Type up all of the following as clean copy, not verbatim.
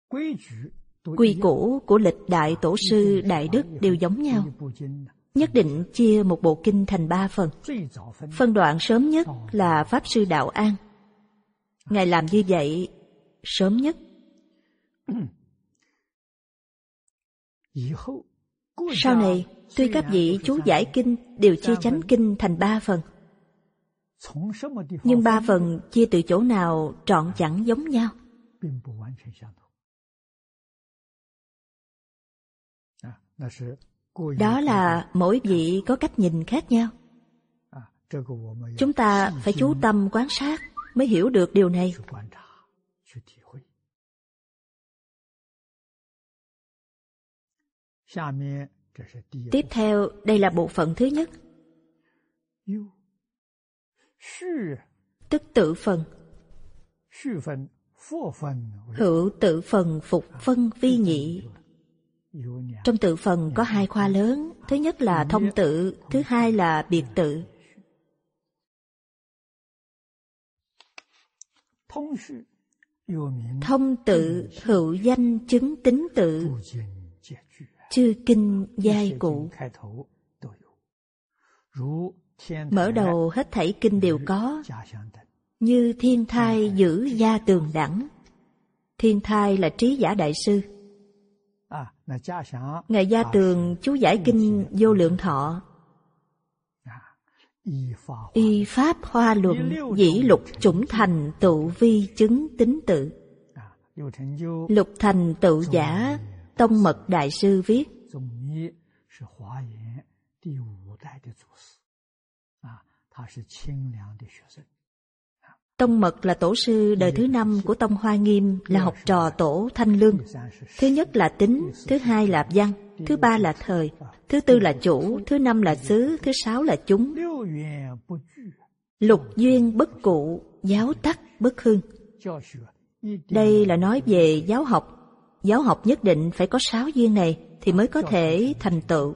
Quy củ của lịch đại tổ sư đại đức đều giống nhau. Nhất định chia một bộ kinh thành 3 phần. Phân đoạn sớm nhất là Pháp Sư Đạo An. Ngài làm như vậy sớm nhất. Sau này, tuy các vị chú giải kinh đều chia chánh kinh thành 3 phần, nhưng 3 phần chia từ chỗ nào trọn chẳng giống nhau. Đó là mỗi vị có cách nhìn khác nhau. Chúng ta phải chú tâm quan sát mới hiểu được điều này. Tiếp theo, đây là bộ phận thứ nhất. Tức tự phần. Hữu tự phần phục phân vi nhị. Trong tự phần có 2 khoa lớn. Thứ nhất là thông tự, thứ hai là biệt tự. Thông tự hữu danh chứng tính tự, chư kinh giai cụ. Mở đầu hết thảy kinh đều có, như thiên thai giữ gia tường đẳng. Thiên thai là Trí Giả Đại Sư. Ngài Gia Tường chú giải kinh Vô Lượng Thọ. Y pháp hoa luận dĩ lục chủng thành tụ vi chứng tính tự. Lục thành tự giả, Tông Mật Đại Sư viết. Tông Mật là tổ sư đời thứ 5 của Tông Hoa Nghiêm, là học trò tổ Thanh Lương. Thứ nhất là tính, thứ hai là văn, thứ ba là thời, thứ tư là chủ, thứ 5 là xứ, thứ 6 là chúng. Lục duyên bất cụ, giáo tắc bất hưng. Đây là nói về giáo học. Giáo học nhất định phải có 6 duyên này thì mới có thể thành tựu.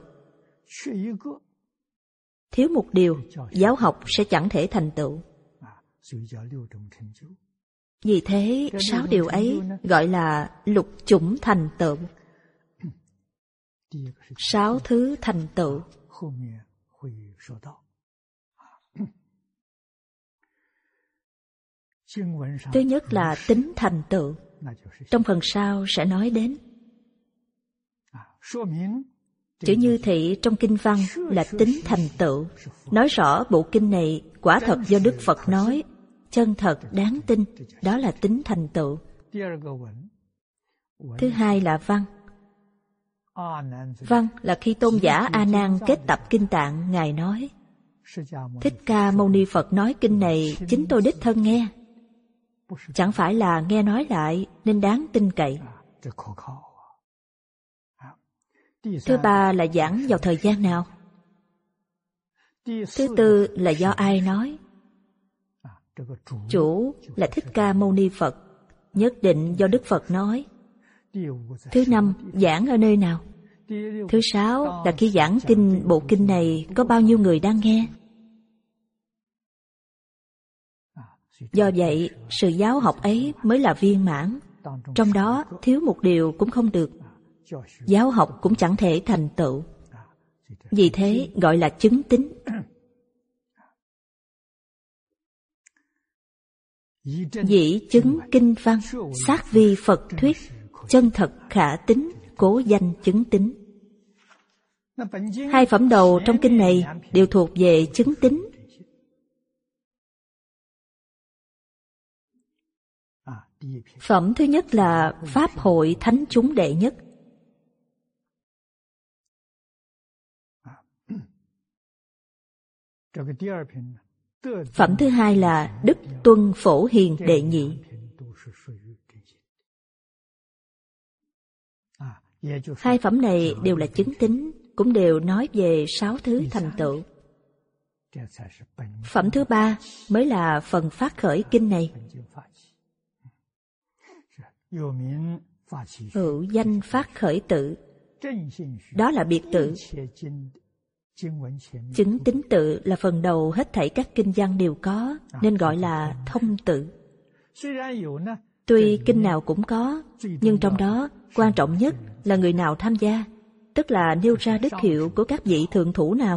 Thiếu một điều, giáo học sẽ chẳng thể thành tựu. Vì thế, 6 điều ấy gọi là lục chủng thành tựu. 6 thứ thành tựu. Thứ nhất là tính thành tựu. Trong phần sau sẽ nói đến. Chữ như thị trong kinh văn là tính thành tựu, nói rõ bộ kinh này quả thật do Đức Phật nói, chân thật đáng tin, đó là tính thành tựu. Thứ hai là văn. Văn là khi tôn giả A Nan kết tập kinh Tạng, ngài nói: Thích Ca Mâu Ni Phật nói kinh này chính tôi đích thân nghe, chẳng phải là nghe nói lại nên đáng tin cậy. Thứ ba là giảng vào thời gian nào. Thứ tư là do ai nói. Chủ là Thích Ca Mâu Ni Phật, nhất định do Đức Phật nói. Thứ 5 giảng ở nơi nào. Thứ 6 là khi giảng kinh, bộ kinh này có bao nhiêu người đang nghe. Do vậy, sự giáo học ấy mới là viên mãn. Trong đó thiếu một điều cũng không được, giáo học cũng chẳng thể thành tựu. Vì thế gọi là chứng tín. Dĩ chứng kinh văn, sát vi Phật thuyết, chân thật khả tín, cố danh chứng tín. 2 phẩm đầu trong kinh này đều thuộc về chứng tín. Phẩm thứ nhất là Pháp hội thánh chúng đệ nhất. Phẩm thứ hai là Đức Tuân Phổ Hiền đệ nhị. Hai phẩm này đều là chứng tín, cũng đều nói về 6 thứ thành tựu. Phẩm thứ ba mới là phần phát khởi kinh này. Hữu danh phát khởi tự, đó là biệt tự. Chứng tín tự là phần đầu hết thảy các kinh văn đều có, nên gọi là thông tự. Tuy kinh nào cũng có, nhưng trong đó quan trọng nhất là người nào tham gia, tức là nêu ra đức hiệu của các vị thượng thủ nào.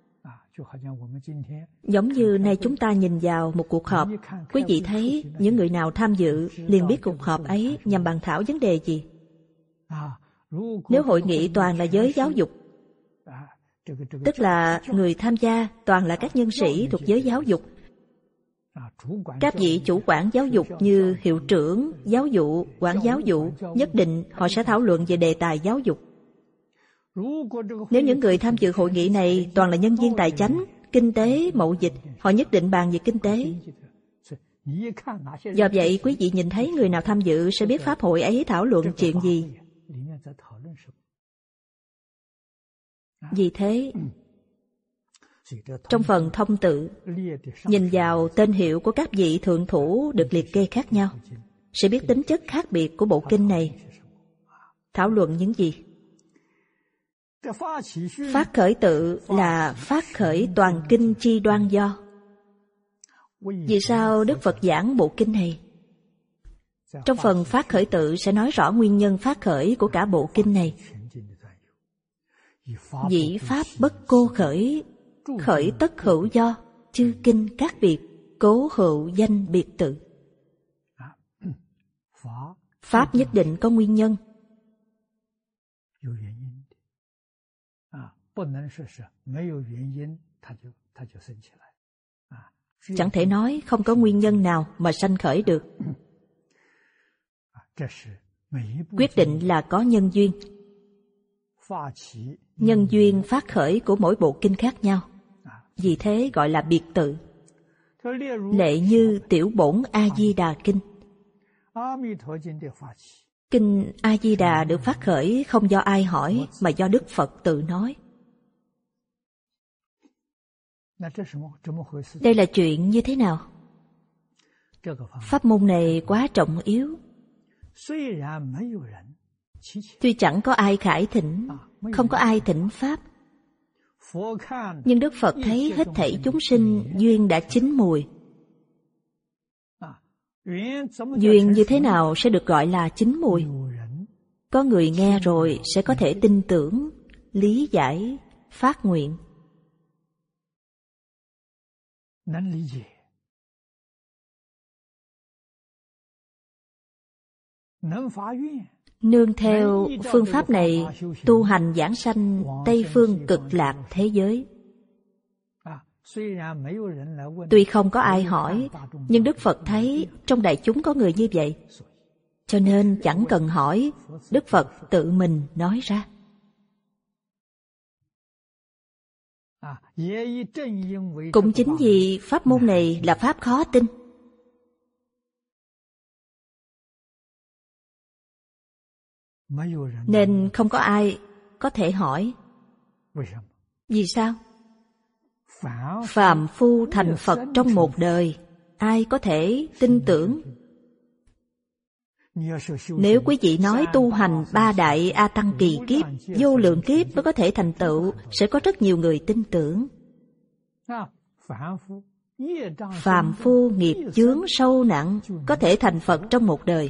Giống như nay chúng ta nhìn vào một cuộc họp, quý vị thấy những người nào tham dự liền biết cuộc họp ấy nhằm bàn thảo vấn đề gì. Nếu hội nghị toàn là giới giáo dục, tức là người tham gia toàn là các nhân sĩ thuộc giới giáo dục. Các vị chủ quản giáo dục như hiệu trưởng, giáo vụ, quản giáo vụ, nhất định họ sẽ thảo luận về đề tài giáo dục. Nếu những người tham dự hội nghị này toàn là nhân viên tài chánh, kinh tế, mậu dịch, họ nhất định bàn về kinh tế. Do vậy, quý vị nhìn thấy người nào tham dự sẽ biết pháp hội ấy thảo luận chuyện gì. Vì thế, trong phần thông tự, nhìn vào tên hiệu của các vị thượng thủ được liệt kê khác nhau, sẽ biết tính chất khác biệt của bộ kinh này. Thảo luận những gì? Phát khởi tự là phát khởi toàn kinh chi đoan do. Vì sao Đức Phật giảng bộ kinh này? Trong phần phát khởi tự sẽ nói rõ nguyên nhân phát khởi của cả bộ kinh này. Dĩ pháp bất cô khởi, khởi tất hữu do, chư kinh các biệt, cố hữu danh biệt tự. Pháp nhất định có nguyên nhân. Chẳng thể nói không có nguyên nhân nào mà sanh khởi được. Quyết định là có nhân duyên. Nhân duyên phát khởi của mỗi bộ kinh khác nhau, vì thế gọi là biệt tự. Lệ như Tiểu Bổn A Di Đà Kinh. Kinh A Di Đà được phát khởi không do ai hỏi mà do Đức Phật tự nói. Đây là chuyện như thế nào? Pháp môn này quá trọng yếu. Tuy chẳng có ai khải thỉnh, không có ai thỉnh Pháp, nhưng Đức Phật thấy hết thảy chúng sinh duyên đã chín mùi. Duyên như thế nào sẽ được gọi là chín mùi? Có người nghe rồi sẽ có thể tin tưởng, lý giải, phát nguyện. Nương theo phương pháp này tu hành giảng sanh Tây phương cực lạc thế giới. Tuy không có ai hỏi, nhưng Đức Phật thấy trong đại chúng có người như vậy, cho nên chẳng cần hỏi, Đức Phật tự mình nói ra. Cũng chính vì pháp môn này là pháp khó tin, nên không có ai có thể hỏi. Vì sao? Phàm phu thành Phật trong một đời, ai có thể tin tưởng? Nếu quý vị nói tu hành 3 đại A Tăng kỳ kiếp, vô lượng kiếp mới có thể thành tựu, sẽ có rất nhiều người tin tưởng. Phàm phu nghiệp chướng sâu nặng, có thể thành Phật trong một đời.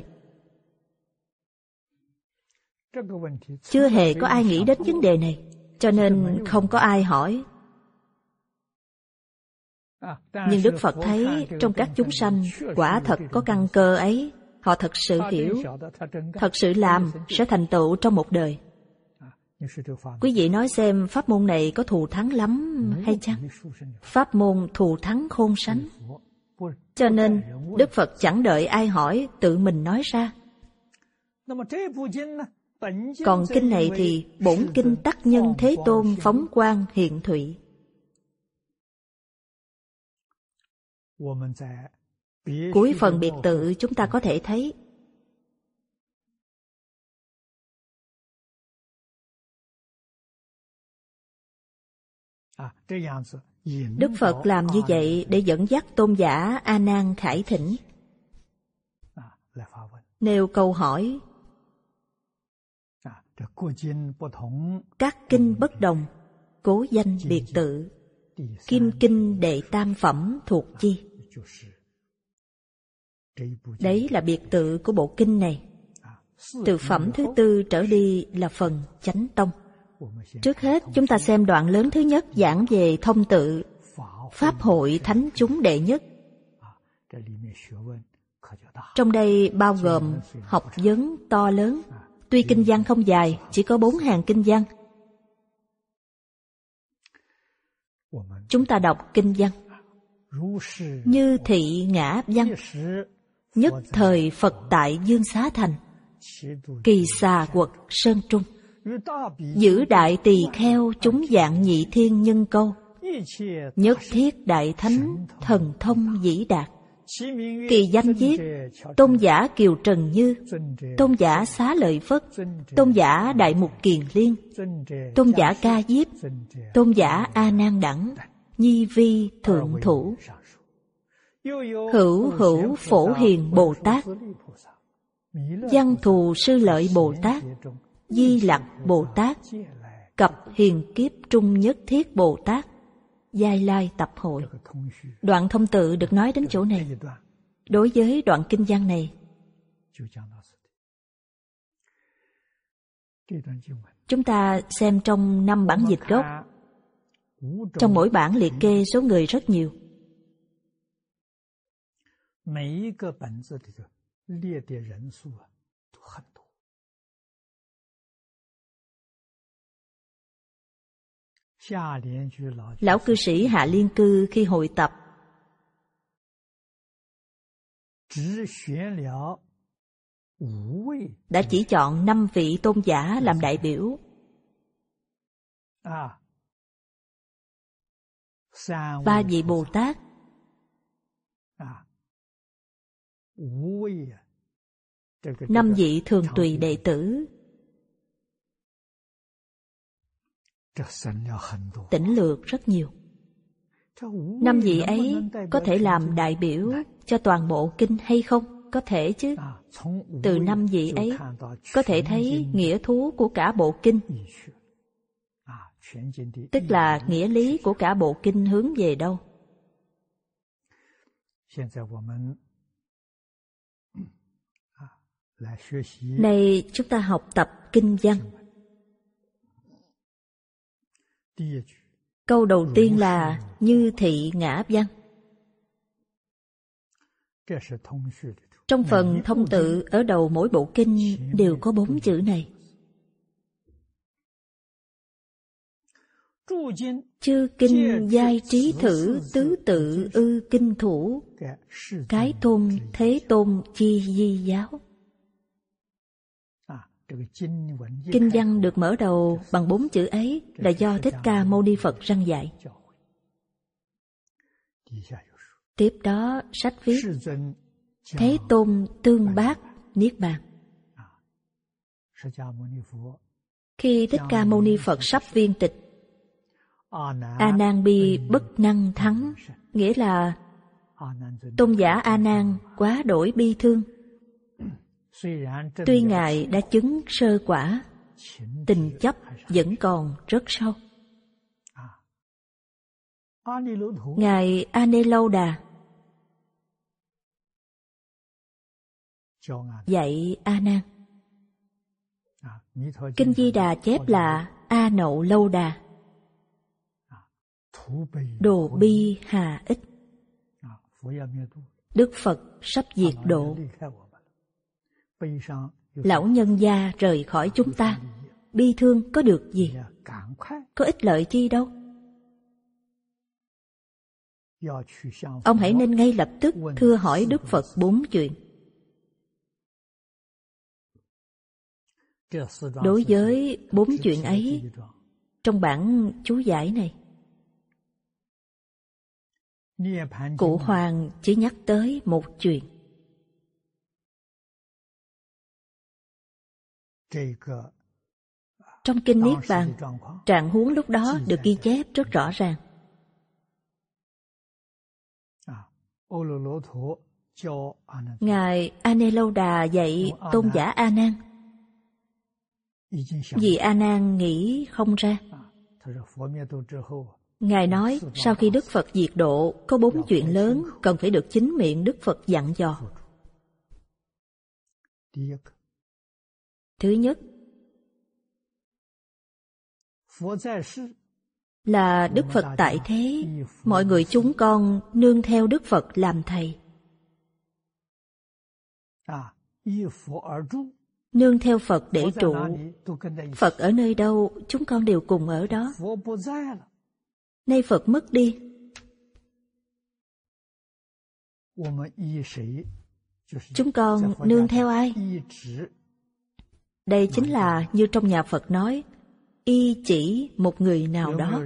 Chưa hề có ai nghĩ đến vấn đề này, cho nên không có ai hỏi. Nhưng Đức Phật thấy trong các chúng sanh quả thật có căn cơ ấy, họ thật sự hiểu, thật sự làm sẽ thành tựu trong một đời. Quý vị nói xem pháp môn này có thù thắng lắm hay chăng? Pháp môn thù thắng khôn sánh. Cho nên Đức Phật chẳng đợi ai hỏi, tự mình nói ra. Còn kinh này thì bổn kinh Tắc Nhân Thế Tôn phóng quang hiện thụy. Cuối phần biệt tự chúng ta có thể thấy Đức Phật làm như vậy để dẫn dắt tôn giả A Nan khải thỉnh, nêu câu hỏi. Các kinh bất đồng, cố danh biệt tự, kim kinh đệ tam phẩm thuộc chi? Đấy là biệt tự của bộ kinh này. Từ phẩm thứ 4 trở đi là phần chánh tông. Trước hết chúng ta xem đoạn lớn thứ nhất giảng về thông tự, Pháp hội thánh chúng đệ nhất. Trong đây bao gồm học vấn to lớn. Tuy kinh văn không dài, chỉ có 4 hàng kinh văn. Chúng ta đọc kinh văn. Như thị ngã văn, nhất thời Phật tại Dương Xá Thành, kỳ xà quật sơn trung, giữ đại tỳ kheo chúng dạng nhị thiên nhân câu, nhất thiết đại thánh thần thông vĩ đạt. Kỳ danh viết: tôn giả Kiều Trần Như, tôn giả Xá Lợi Phất, tôn giả Đại Mục Kiền Liên, tôn giả Ca Diếp, tôn giả A Nan Đẳng, Nhi Vi Thượng Thủ, Hữu Hữu Phổ Hiền Bồ Tát, Văn Thù Sư Lợi Bồ Tát, Di Lặc Bồ Tát, Cập Hiền Kiếp Trung Nhất Thiết Bồ Tát, Giai Lai Tập Hội. Đoạn thông tự được nói đến chỗ này. Đối với đoạn kinh văn này, chúng ta xem trong 5 bản dịch gốc. Trong mỗi bản liệt kê số người rất nhiều. Lão cư sĩ Hạ Liên Cư khi hội tập đã chỉ chọn 5 vị tôn giả làm đại biểu. 3 vị Bồ Tát, 5 vị thường tùy đệ tử. Tỉnh lược rất nhiều. 5 vị ấy có thể làm đại biểu cho toàn bộ kinh hay không? Có thể chứ. Từ 5 vị ấy có thể thấy nghĩa thú của cả bộ kinh, tức là nghĩa lý của cả bộ kinh hướng về đâu. Này chúng ta học tập kinh văn. Câu đầu tiên là như thị ngã văn. Trong phần thông tự ở đầu mỗi bộ kinh đều có 4 chữ này. Chư kinh giai trí thử tứ tự ư kinh thủ, cái tôn thế tôn chi di giáo. Kinh văn được mở đầu bằng 4 chữ ấy là do Thích Ca Mâu Ni Phật răng dạy. Tiếp đó sách viết Thế Tôn tương bác Niết Bàn. Khi Thích Ca Mâu Ni Phật sắp viên tịch, A Nan bi bất năng thắng, nghĩa là tôn giả A Nan quá đổi bi thương. Tuy Ngài đã chứng sơ quả, tình chấp vẫn còn rất sâu. Ngài A Nê Lâu Đà dạy A Nan. Kinh Di Đà chép là A Nậu Lâu Đà, đồ bi hà ích. Đức Phật sắp diệt độ, lão nhân gia rời khỏi chúng ta, bi thương có được gì? Có ích lợi chi đâu. Ông hãy nên ngay lập tức thưa hỏi Đức Phật 4 chuyện. Đối với 4 chuyện ấy, trong bản chú giải này, Cụ Hoàng chỉ nhắc tới 1 chuyện. Trong kinh Niết Bàn, trạng huống lúc đó được ghi chép rất rõ ràng. Ngài A Nê Lâu Đà dạy tôn giả A Nan. Vì A Nan nghĩ không ra, Ngài nói sau khi Đức Phật diệt độ có 4 chuyện lớn cần phải được chính miệng Đức Phật dặn dò. Thứ nhất là Đức Phật tại thế, mọi người chúng con nương theo Đức Phật làm thầy. Nương theo Phật để trụ. Phật ở nơi đâu, chúng con đều cùng ở đó. Nay Phật mất đi, chúng con nương theo ai? Đây chính là như trong nhà Phật nói, y chỉ một người nào đó.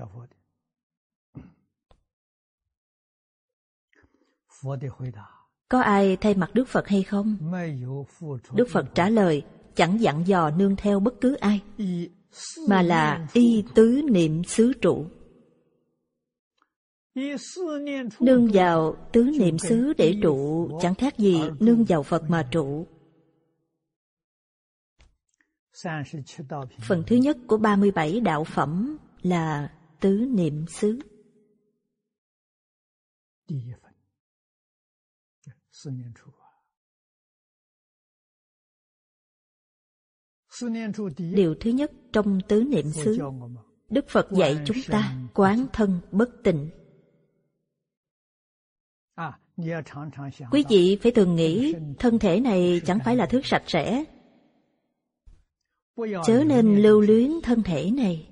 Có ai thay mặt Đức Phật hay không? Đức Phật trả lời, chẳng dặn dò nương theo bất cứ ai, mà là y tứ niệm xứ trụ. Nương vào tứ niệm xứ để trụ chẳng khác gì nương vào Phật mà trụ. Phần thứ nhất của 37 đạo phẩm là tứ niệm xứ. Điều thứ nhất trong tứ niệm xứ, Đức Phật dạy chúng ta quán thân bất tịnh. Quý vị phải thường nghĩ thân thể này chẳng phải là thứ sạch sẽ, chớ nên lưu luyến thân thể này.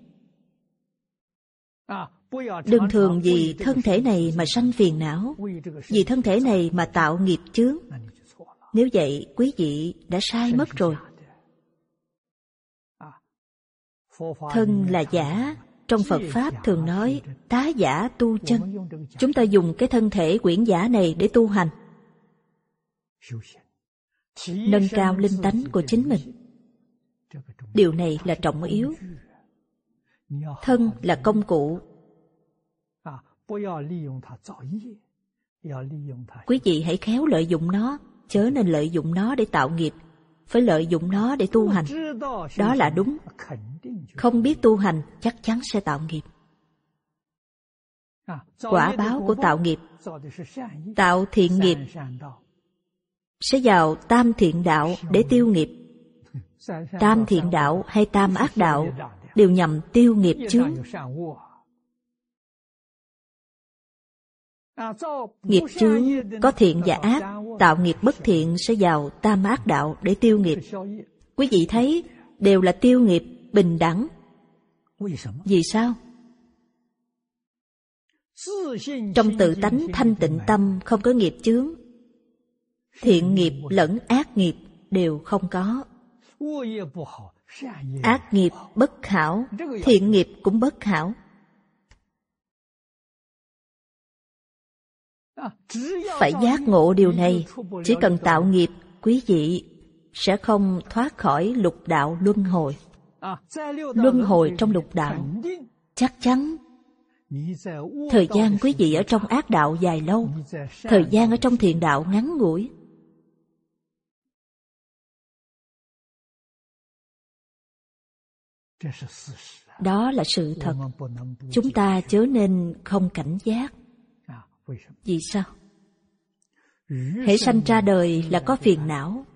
Đừng thường vì thân thể này mà sanh phiền não, vì thân thể này mà tạo nghiệp chướng. Nếu vậy, quý vị đã sai mất rồi. Thân là giả. Trong Phật Pháp thường nói tá giả tu chân. Chúng ta dùng cái thân thể quyển giả này để tu hành, nâng cao linh tánh của chính mình. Điều này là trọng yếu. Thân là công cụ. Quý vị hãy khéo lợi dụng nó, chớ nên lợi dụng nó để tạo nghiệp. Phải lợi dụng nó để tu hành. Đó là đúng. Không biết tu hành chắc chắn sẽ tạo nghiệp. Quả báo của tạo nghiệp, tạo thiện nghiệp sẽ vào tam thiện đạo để tiêu nghiệp. Tam thiện đạo hay tam ác đạo đều nhằm tiêu nghiệp chướng. Nghiệp chướng có thiện và ác, tạo nghiệp bất thiện sẽ vào tam ác đạo để tiêu nghiệp. Quý vị thấy đều là tiêu nghiệp bình đẳng. Vì sao? Trong tự tánh thanh tịnh tâm không có nghiệp chướng. Thiện nghiệp lẫn ác nghiệp đều không có. Ác nghiệp bất hảo, thiện nghiệp cũng bất hảo. Phải giác ngộ điều này. Chỉ cần tạo nghiệp, quý vị sẽ không thoát khỏi lục đạo luân hồi. Luân hồi trong lục đạo chắc chắn. Thời gian quý vị ở trong ác đạo dài lâu, thời gian ở trong thiện đạo ngắn ngủi. Đó là sự thật. Chúng ta chớ nên không cảnh giác. Vì sao? Hễ sanh ra đời là có phiền não.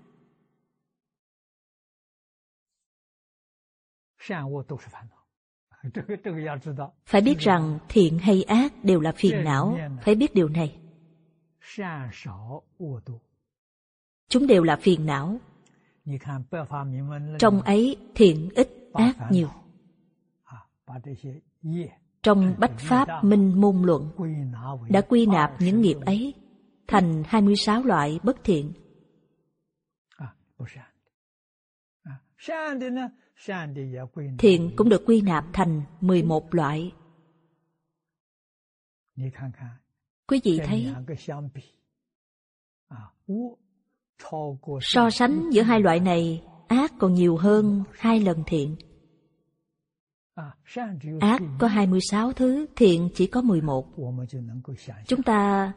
Phải biết rằng thiện hay ác đều là phiền não. Phải biết điều này. Chúng đều là phiền não. Trong ấy thiện ít, ác nhiều. Trong Bách Pháp Minh Môn Luận đã quy nạp những nghiệp ấy thành 26 loại bất thiện. Thiện cũng được quy nạp thành 11 loại. Quý vị thấy, so sánh giữa hai loại này, ác còn nhiều hơn 2 lần thiện. Ác có 26 thứ, thiện chỉ có 11. Chúng ta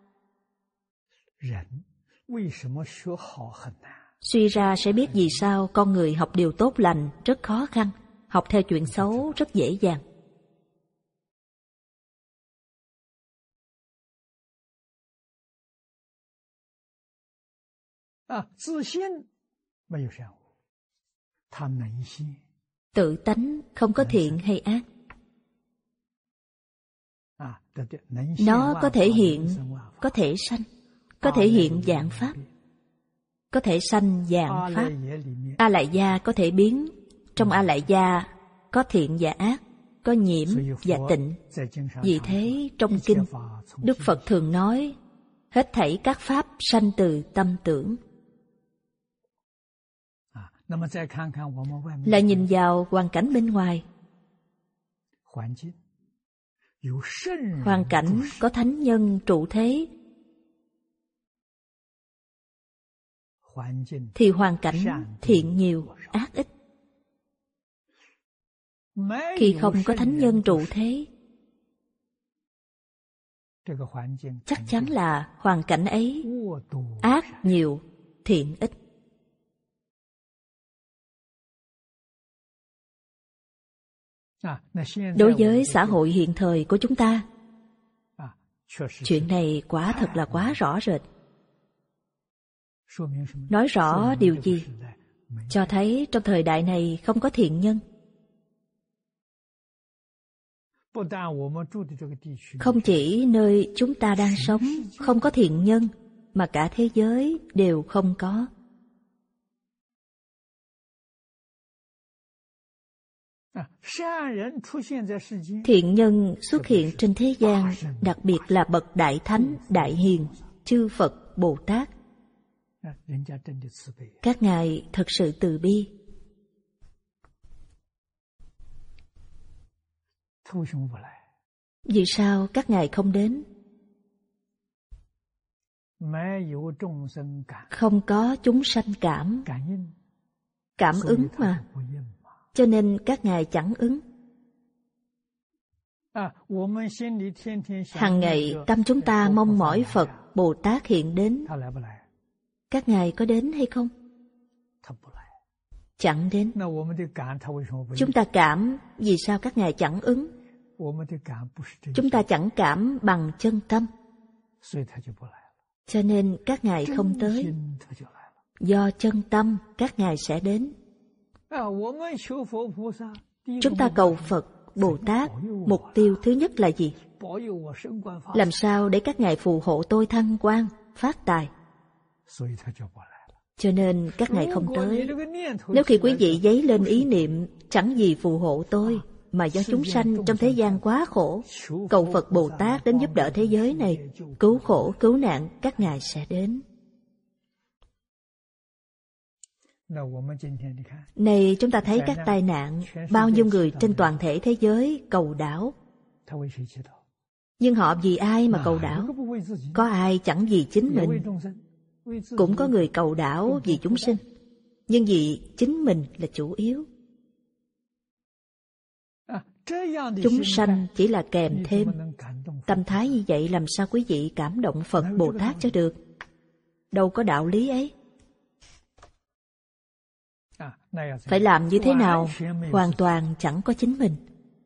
suy ra sẽ biết vì sao con người học điều tốt lành rất khó khăn, học theo chuyện xấu rất dễ dàng. Tự tánh không có thiện hay ác. Nó có thể hiện, có thể sanh, có thể hiện dạng pháp, có thể sanh dạng pháp. A lại gia có thể biến. Trong A lại gia có thiện và ác, có nhiễm và tịnh. Vì thế trong kinh, Đức Phật thường nói hết thảy các pháp sanh từ tâm tưởng. Lại nhìn vào hoàn cảnh bên ngoài. Hoàn cảnh có thánh nhân trụ thế, thì hoàn cảnh thiện nhiều, ác ít. Khi không có thánh nhân trụ thế, chắc chắn là hoàn cảnh ấy ác nhiều, thiện ít. Đối với xã hội hiện thời của chúng ta, chuyện này quả thật là quá rõ rệt. Nói rõ điều gì? Cho thấy trong thời đại này không có thiện nhân. Không chỉ nơi chúng ta đang sống không có thiện nhân, mà cả thế giới đều không có. Thiện nhân xuất hiện trên thế gian, đặc biệt là bậc đại thánh, đại hiền, chư Phật, Bồ Tát. Các ngài thật sự từ bi. Vì sao các ngài không đến? Không có chúng sanh cảm ứng mà, cho nên các ngài chẳng ứng. Hằng ngày tâm chúng ta mong mỏi Phật, Bồ Tát hiện đến. Các ngài có đến hay không? Chẳng đến. Chúng ta cảm, vì sao các ngài chẳng ứng? Chúng ta chẳng cảm bằng chân tâm, cho nên các ngài không tới. Do chân tâm các ngài sẽ đến. Chúng ta cầu Phật, Bồ Tát, mục tiêu thứ nhất là gì? Làm sao để các ngài phù hộ tôi thăng quan, phát tài? Cho nên các ngài không tới. Nếu khi quý vị dấy lên ý niệm chẳng gì phù hộ tôi, mà do chúng sanh trong thế gian quá khổ, cầu Phật Bồ Tát đến giúp đỡ thế giới này, cứu khổ, cứu nạn, các ngài sẽ đến. Này chúng ta thấy các tai nạn, bao nhiêu người trên toàn thể thế giới cầu đảo. Nhưng họ vì ai mà cầu đảo? Có ai chẳng vì chính mình. Cũng có người cầu đảo vì chúng sinh, nhưng vì chính mình là chủ yếu. Chúng sanh chỉ là kèm thêm. Tâm thái như vậy làm sao quý vị cảm động Phật Bồ Tát cho được? Đâu có đạo lý ấy. Phải làm như thế nào? Hoàn toàn chẳng có chính mình.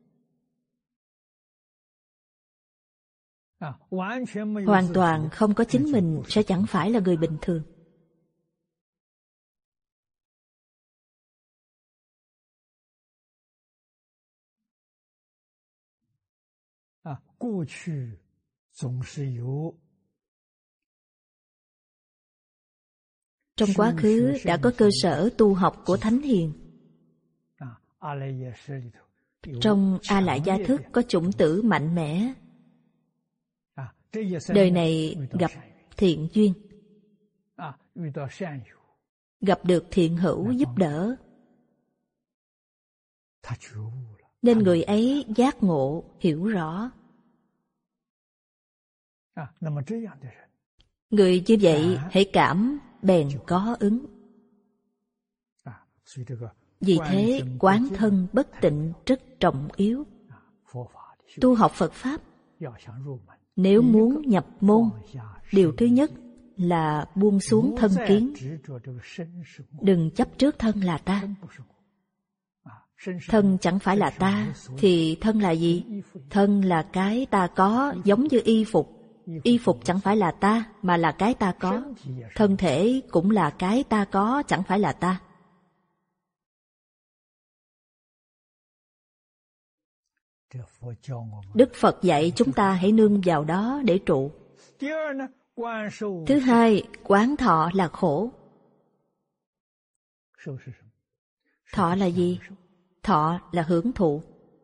Hoàn toàn không có chính mình sẽ chẳng phải là người bình thường. Trong quá khứ đã có cơ sở tu học của Thánh Hiền. Trong A Lại Gia Thức có chủng tử mạnh mẽ. Đời này gặp thiện duyên, gặp được thiện hữu giúp đỡ, nên người ấy giác ngộ, hiểu rõ. Người như vậy hãy cảm bèn có ứng. Vì thế quán thân bất tịnh rất trọng yếu. Tu học Phật Pháp, nếu muốn nhập môn, điều thứ nhất là buông xuống thân kiến. Đừng chấp trước thân là ta. Thân chẳng phải là ta, thì thân là gì? Thân là cái ta có, giống như y phục. Y phục chẳng phải là ta, mà là cái ta có. Thân thể cũng là cái ta có, chẳng phải là ta. Đức Phật dạy chúng ta hãy nương vào đó để trụ. Thứ hai, quán thọ là khổ. Thọ là gì? Thọ là hưởng thụ.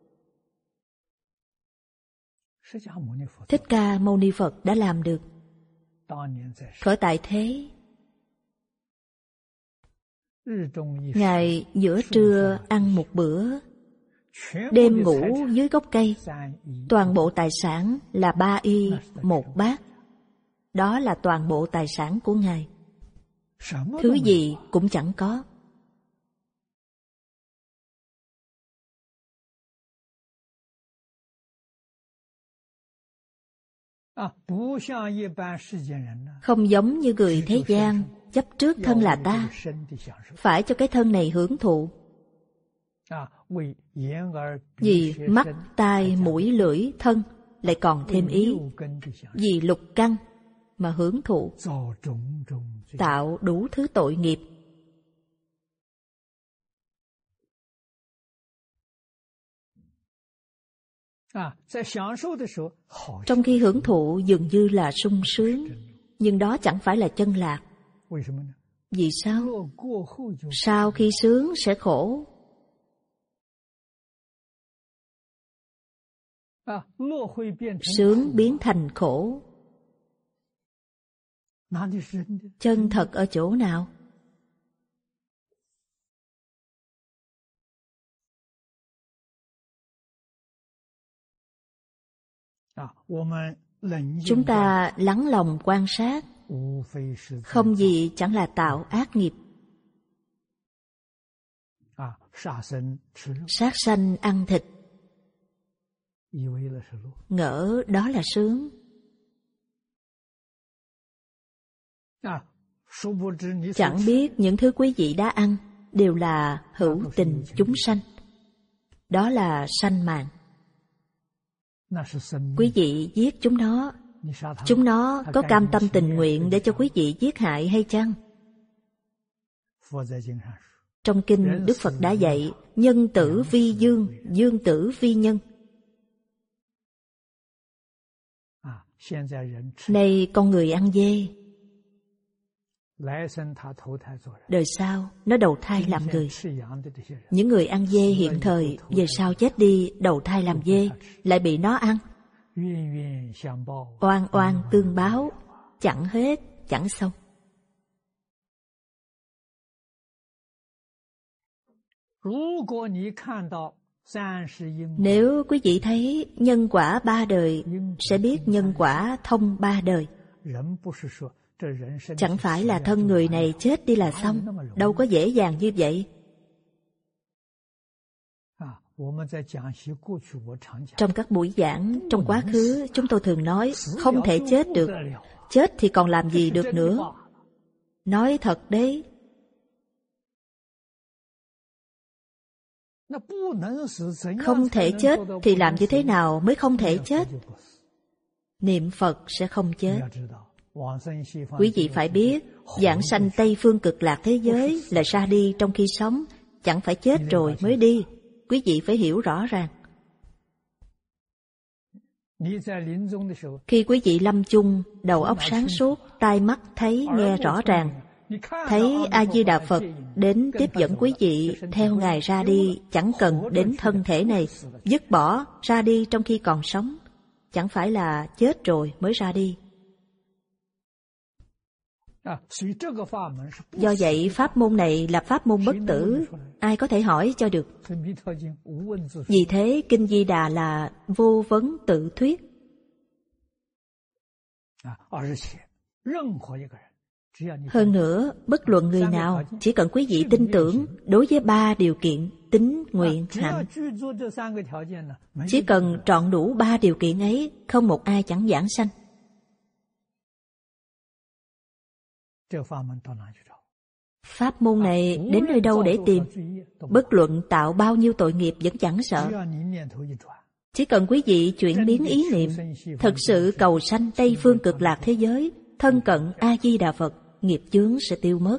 Thích Ca Mâu Ni Phật đã làm được. Khởi tại thế, Ngài giữa trưa ăn một bữa, đêm ngủ dưới gốc cây. Toàn bộ tài sản là 3 y 1 bát. Đó là toàn bộ tài sản của Ngài. Thứ gì cũng chẳng có. Không giống như người thế gian chấp trước thân là ta, phải cho cái thân này hưởng thụ. Vì mắt, tai, mũi, lưỡi, thân lại còn thêm ý. Vì lục căn mà hưởng thụ, tạo đủ thứ tội nghiệp. Trong khi hưởng thụ dường như là sung sướng, nhưng đó chẳng phải là chân lạc. Vì sao? Sau khi sướng sẽ khổ. Sướng biến thành khổ. Chân thật ở chỗ nào? Chúng ta lắng lòng quan sát, không gì chẳng là tạo ác nghiệp. Sát sanh ăn thịt, ngỡ đó là sướng. Chẳng biết những thứ quý vị đã ăn đều là hữu tình chúng sanh. Đó là sanh mạng. Quý vị giết chúng nó có cam tâm tình nguyện để cho quý vị giết hại hay chăng? Trong kinh Đức Phật đã dạy nhân tử vi dương, dương tử vi nhân. Nay con người ăn dê, đời sau nó đầu thai làm người. Những người ăn dê hiện thời về sau chết đi đầu thai làm dê, lại bị nó ăn. Oan oan tương báo, chẳng hết chẳng xong. Nếu quý vị thấy nhân quả 3 đời, sẽ biết nhân quả thông 3 đời. Chẳng phải là thân người này chết đi là xong, đâu có dễ dàng như vậy. Trong các buổi giảng trong quá khứ, chúng tôi thường nói không thể chết được. Chết thì còn làm gì được nữa. Nói thật đấy. Không thể chết thì làm như thế nào mới không thể chết? Niệm Phật sẽ không chết. Quý vị phải biết, vãng sanh Tây Phương Cực Lạc thế giới là ra đi trong khi sống, chẳng phải chết rồi mới đi. Quý vị phải hiểu rõ ràng. Khi quý vị lâm chung, đầu óc sáng suốt, tai mắt thấy nghe rõ ràng, thấy A-di-đà Phật đến tiếp dẫn quý vị theo Ngài ra đi, chẳng cần đến thân thể này, dứt bỏ ra đi trong khi còn sống, chẳng phải là chết rồi mới ra đi. Do vậy pháp môn này là pháp môn bất tử, ai có thể hỏi cho được. Vì thế Kinh Di Đà là vô vấn tự thuyết. Hơn nữa, bất luận người nào, chỉ cần quý vị tin tưởng đối với 3 điều kiện tín, nguyện, hạnh, chỉ cần trọn đủ 3 điều kiện ấy, không một ai chẳng vãng sanh. Pháp môn này đến nơi đâu để tìm? Bất luận tạo bao nhiêu tội nghiệp vẫn chẳng sợ. Chỉ cần quý vị chuyển biến ý niệm, thực sự cầu sanh Tây Phương Cực Lạc thế giới, thân cận A-di-đà Phật, nghiệp chướng sẽ tiêu mất.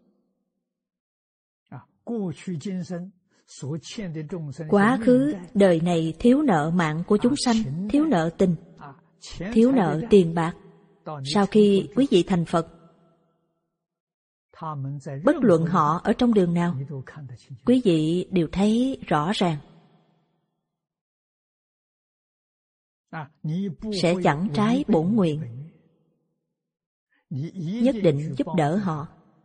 Quá khứ đời này thiếu nợ mạng của chúng sanh, thiếu nợ tình, thiếu nợ tiền bạc. Sau khi quý vị thành Phật, bất luận họ ở trong đường nào, quý vị đều thấy rõ ràng. Sẽ chẳng trái bổn nguyện, nhất định giúp đỡ họ,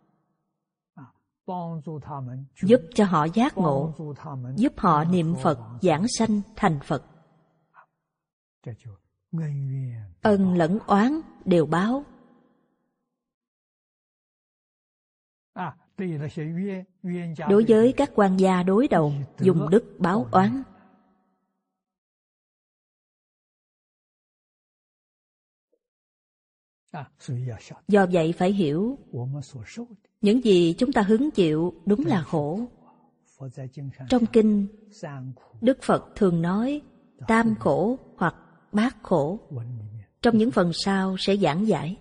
giúp cho họ giác ngộ, giúp họ niệm Phật, giảng sanh thành Phật. Ân lẫn oán đều báo. Đối với các quan gia đối đầu, dùng đức báo oán. Do vậy phải hiểu, những gì chúng ta hứng chịu đúng là khổ. Trong kinh, Đức Phật thường nói tam khổ hoặc bát khổ. Trong những phần sau sẽ giảng giải.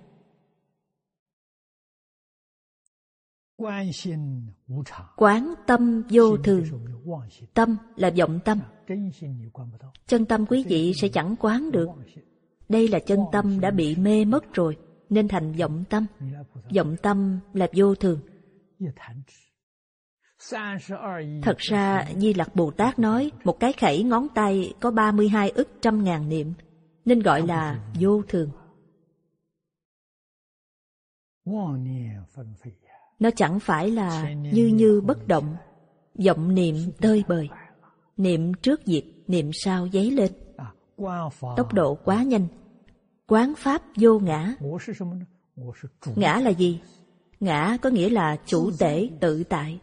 Quán tâm vô thường. Tâm là vọng tâm. Chân tâm quý vị sẽ chẳng quán được. Đây là chân tâm đã bị mê mất rồi, nên thành vọng tâm. Vọng tâm là vô thường. Thật ra Di Lặc Bồ Tát nói một cái khẩy ngón tay có 32 ức trăm ngàn niệm, nên gọi là vô thường. Nó chẳng phải là như bất động, vọng niệm tơi bời. Niệm trước diệt, niệm sau dấy lên. Tốc độ quá nhanh. Quán pháp vô ngã. Ngã là gì? Ngã có nghĩa là chủ tể tự tại.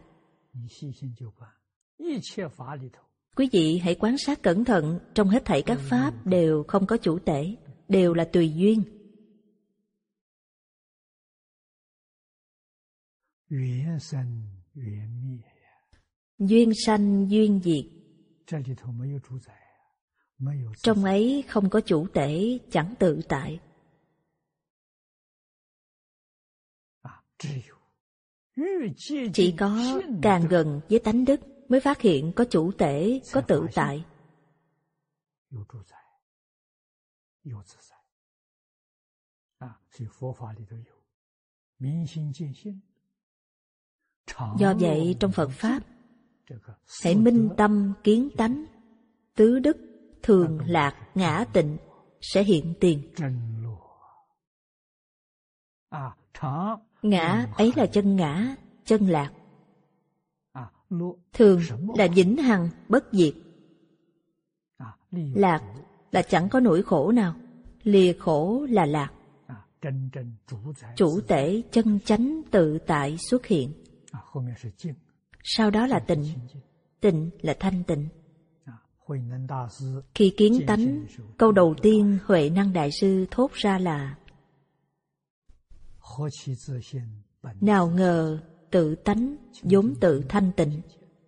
Quý vị hãy quan sát cẩn thận, trong hết thảy các pháp đều không có chủ tể, đều là tùy duyên. Duyên sanh duyên diệt. Trong ấy không có chủ tể, chẳng tự tại. Chỉ có càng gần với tánh đức mới phát hiện có chủ tể, có tự tại. Do vậy trong Phật Pháp, hãy minh tâm kiến tánh, tứ đức, thường lạc, ngã tịnh sẽ hiện tiền. Ngã ấy là chân ngã, chân lạc. Thường là vĩnh hằng, bất diệt. Lạc là chẳng có nỗi khổ nào. Lìa khổ là lạc. Chủ tể chân chánh tự tại xuất hiện. Sau đó là tịnh. Tịnh là thanh tịnh. Khi kiến tánh, câu đầu tiên Huệ Năng Đại Sư thốt ra là: nào ngờ tự tánh vốn tự thanh tịnh.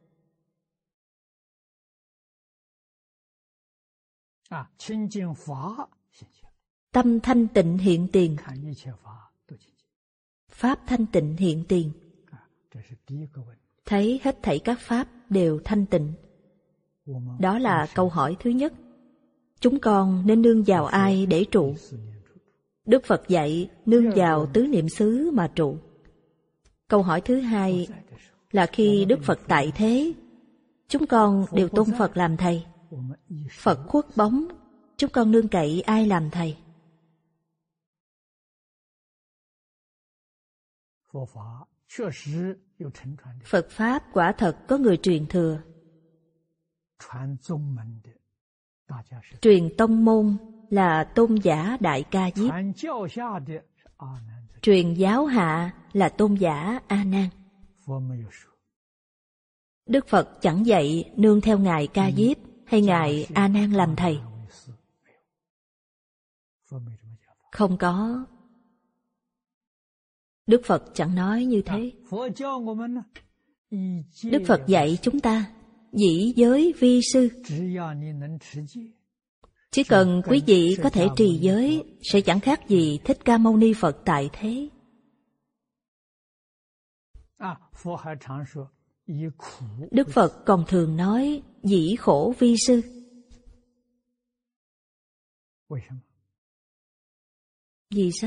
Tâm thanh tịnh hiện tiền. Pháp thanh tịnh hiện tiền. Thấy hết thảy các pháp đều thanh tịnh. Đó là câu hỏi thứ nhất. Chúng con nên nương vào ai để trụ? Đức Phật dạy nương vào tứ niệm xứ mà trụ. Câu hỏi thứ hai là khi Đức Phật tại thế, chúng con đều tôn Phật làm thầy. Phật khuất bóng, chúng con nương cậy ai làm thầy? Phật Pháp quả thật có người truyền thừa. Truyền tông môn là Tôn giả Đại Ca Diếp. Truyền giáo hạ là Tôn giả A Nan. Đức Phật chẳng dạy nương theo Ngài Ca Diếp hay Ngài A Nan làm thầy. Không có. Đức Phật chẳng nói như thế. Đức Phật dạy chúng ta dĩ giới vi sư. Chỉ cần quý vị có thể trì giới, sẽ chẳng khác gì Thích Ca Mâu Ni Phật tại thế. Đức Phật còn thường nói dĩ khổ vi sư. Vì sao?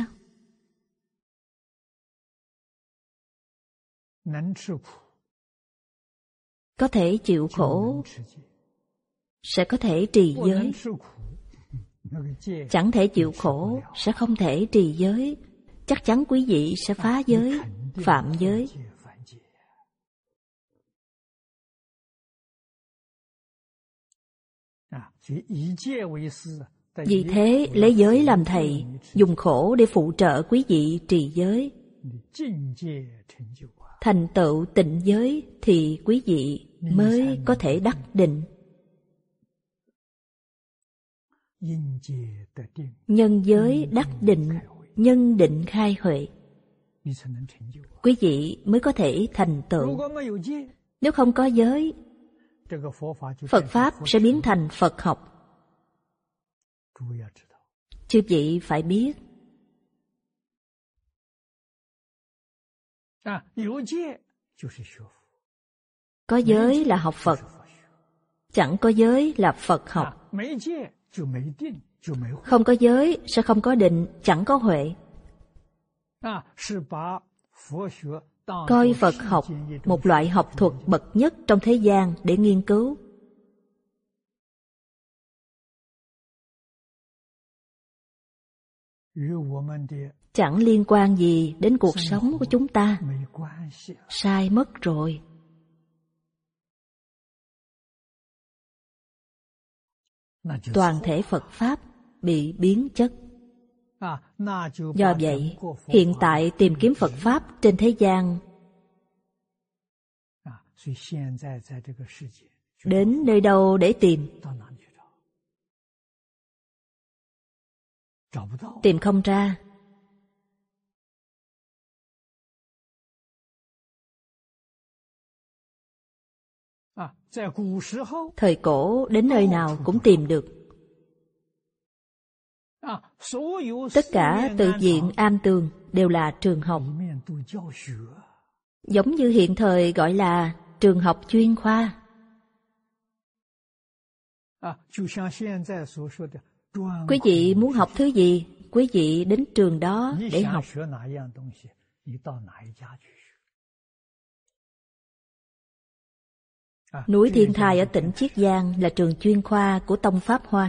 Có thể chịu khổ sẽ có thể trì giới, chẳng thể chịu khổ sẽ không thể trì giới. Chắc chắn quý vị sẽ phá giới, phạm giới. Vì thế lấy giới làm thầy, dùng khổ để phụ trợ quý vị trì giới. Thành tựu tịnh giới thì quý vị mới có thể đắc định. Nhân giới đắc định, nhân định khai huệ, quý vị mới có thể thành tựu. Nếu không có giới, Phật Pháp sẽ biến thành Phật học. Chư vị phải biết, có giới là học Phật, chẳng có giới là Phật học. Không có giới sẽ không có định, chẳng có huệ. Coi Phật học một loại học thuật bậc nhất trong thế gian để nghiên cứu. Chẳng liên quan gì đến cuộc sống của chúng ta. Sai mất rồi. Toàn thể Phật Pháp bị biến chất. Do vậy, hiện tại tìm kiếm Phật Pháp trên thế gian, đến nơi đâu để tìm? Tìm không ra. Thời cổ đến nơi nào cũng tìm được. Tất cả tự viện am tường đều là trường học. Giống như hiện thời gọi là trường học chuyên khoa. Quý vị muốn học thứ gì, quý vị đến trường đó để học. Núi Thiên Thai ở tỉnh Chiết Giang là trường chuyên khoa của Tông Pháp Hoa.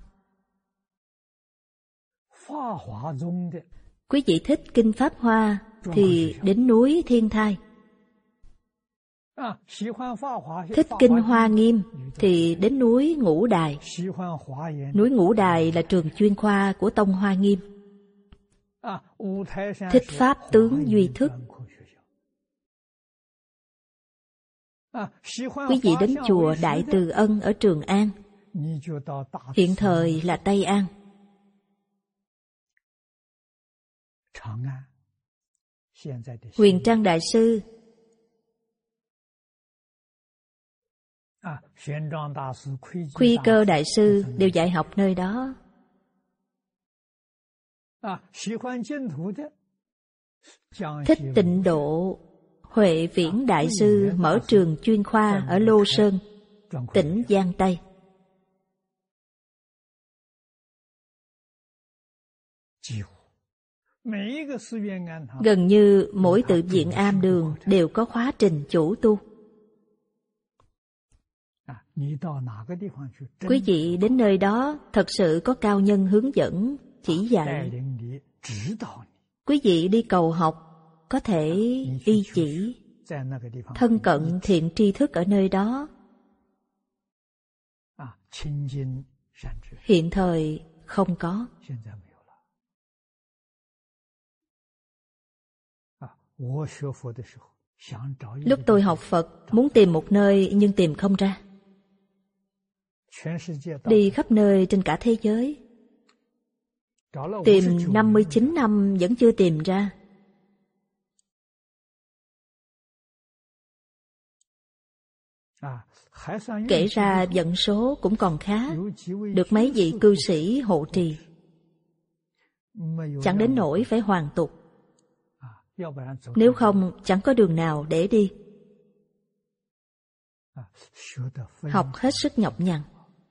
Quý vị thích Kinh Pháp Hoa thì đến núi Thiên Thai. Thích Kinh Hoa Nghiêm thì đến núi Ngũ Đài. Núi Ngũ Đài là trường chuyên khoa của Tông Hoa Nghiêm. Thích Pháp Tướng Duy Thức. Quý vị đến chùa Đại Từ Ân ở Trường An, hiện thời là Tây An. Huyền Trang Đại Sư, Khuy Cơ Đại Sư đều dạy học nơi đó. Thích Tịnh Độ, Huệ Viễn Đại Sư mở trường chuyên khoa ở Lô Sơn, tỉnh Giang Tây. Gần như mỗi tự viện am đường đều có khóa trình chủ tu. Quý vị đến nơi đó thật sự có cao nhân hướng dẫn, chỉ dạy. Quý vị đi cầu học, có thể y chỉ, thân cận thiện tri thức ở nơi đó. Hiện thời không có. Lúc tôi học Phật, muốn tìm một nơi nhưng tìm không ra. Đi khắp nơi trên cả thế giới, tìm 59 năm vẫn chưa tìm ra. Kể ra vận số cũng còn khá, được mấy vị cư sĩ hộ trì, chẳng đến nỗi phải hoàn tục. Nếu không, chẳng có đường nào để đi. Học hết sức nhọc nhằn.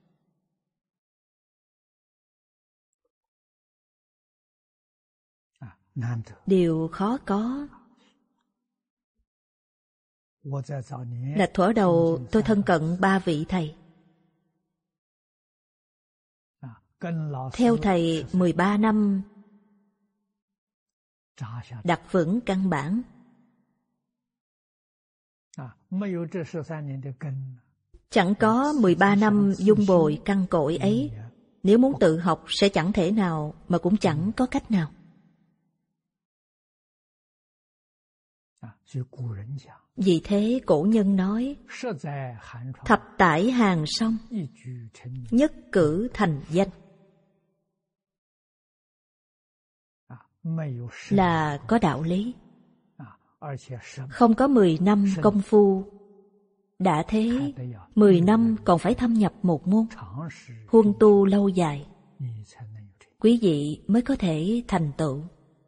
Điều khó có là thuở đầu tôi thân cận 3 vị thầy. Theo thầy 13 năm đặt vững căn bản. Chẳng có 13 năm dung bồi căn cội ấy, nếu muốn tự học sẽ chẳng thể nào, mà cũng chẳng có cách nào. Vì thế cổ nhân nói, thập tải hàng song, nhất cử thành danh. Là có đạo lý. Không có 10 năm công phu, đã thế 10 năm còn phải thâm nhập một môn, huân tu lâu dài, quý vị mới có thể thành tựu.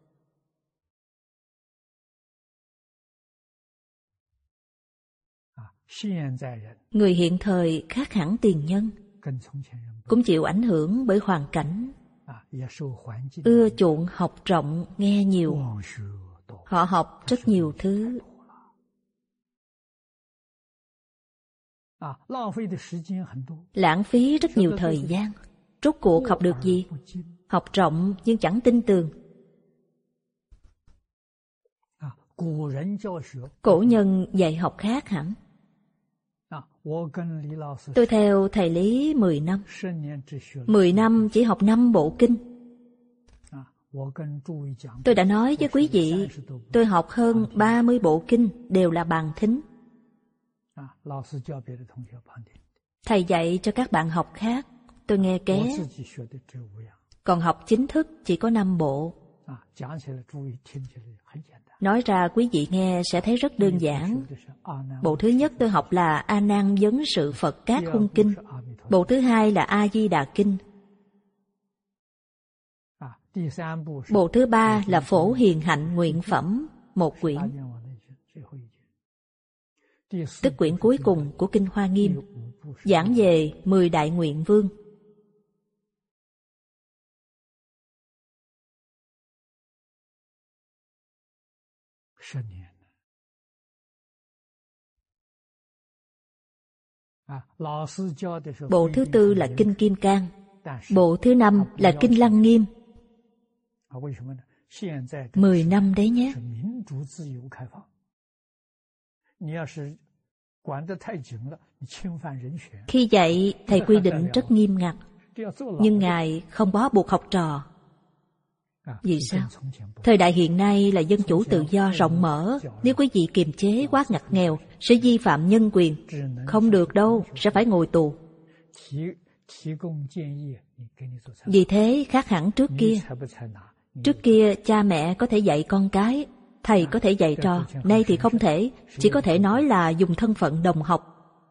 Người hiện thời khác hẳn tiền nhân, cũng chịu ảnh hưởng bởi hoàn cảnh, ưa chuộng học rộng nghe nhiều. Họ học rất nhiều thứ, lãng phí rất nhiều thời gian. Rốt cuộc học được gì? Học rộng nhưng chẳng tin tường. Cổ nhân dạy học khác hẳn. Tôi theo thầy Lý 10 năm. 10 năm chỉ học 5 bộ kinh. Tôi đã nói với quý vị, tôi học hơn 30 bộ kinh đều là bằng thính. Thầy dạy cho các bạn học khác, tôi nghe ké. Còn học chính thức chỉ có 5 bộ. Nói ra quý vị nghe sẽ thấy rất đơn giản. Bộ thứ nhất tôi học là A Nan Vấn Sự Phật Các Hung Kinh. Bộ thứ hai là A Di Đà Kinh. Bộ thứ ba là Phổ Hiền Hạnh Nguyện Phẩm, một quyển. Tức quyển cuối cùng của Kinh Hoa Nghiêm, giảng về 10 đại nguyện vương. Bộ thứ tư là Kinh Kim Cang. Bộ thứ 5 là Kinh Lăng Nghiêm. 10 năm đấy nhé. Khi dạy, thầy quy định rất nghiêm ngặt, nhưng Ngài không bó buộc học trò. Vì sao? Thời đại hiện nay là dân chủ tự do rộng mở. Nếu quý vị kiềm chế quá ngặt nghèo, sẽ vi phạm nhân quyền. Không được đâu, sẽ phải ngồi tù. Vì thế khác hẳn trước kia. Trước kia cha mẹ có thể dạy con cái, thầy có thể dạy trò. Nay thì không thể, chỉ có thể nói là dùng thân phận đồng học.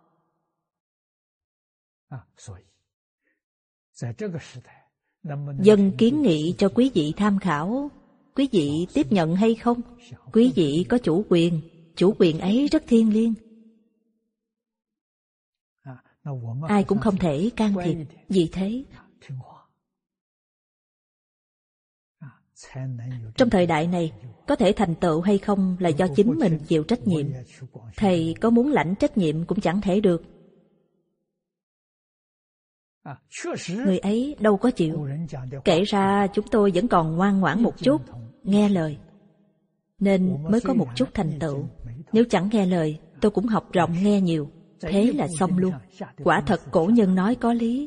Dân kiến nghị cho quý vị tham khảo. Quý vị tiếp nhận hay không? Quý vị có chủ quyền. Chủ quyền ấy rất thiêng liêng. Ai cũng không thể can thiệp. Vì thế, trong thời đại này, có thể thành tựu hay không là do chính mình chịu trách nhiệm. Thầy có muốn lãnh trách nhiệm cũng chẳng thể được. Người ấy đâu có chịu. Kể ra chúng tôi vẫn còn ngoan ngoãn một chút, nghe lời, nên mới có một chút thành tựu. Nếu chẳng nghe lời, tôi cũng học rộng nghe nhiều. Thế là xong luôn. Quả thật cổ nhân nói có lý.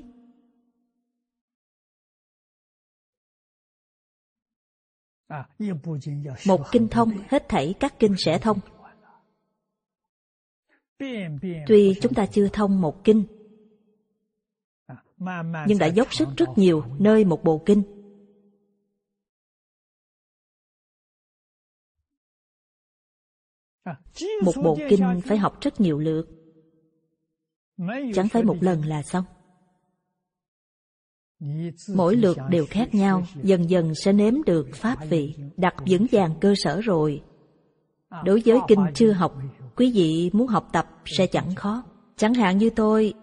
Một kinh thông, hết thảy các kinh sẽ thông. Tuy chúng ta chưa thông một kinh, nhưng đã dốc sức rất nhiều nơi một bộ kinh. Một bộ kinh phải học rất nhiều lượt. Chẳng phải một lần là xong. Mỗi lượt đều khác nhau, dần dần sẽ nếm được pháp vị, đặt vững vàng cơ sở rồi. Đối với kinh chưa học, quý vị muốn học tập sẽ chẳng khó. Chẳng hạn như tôi,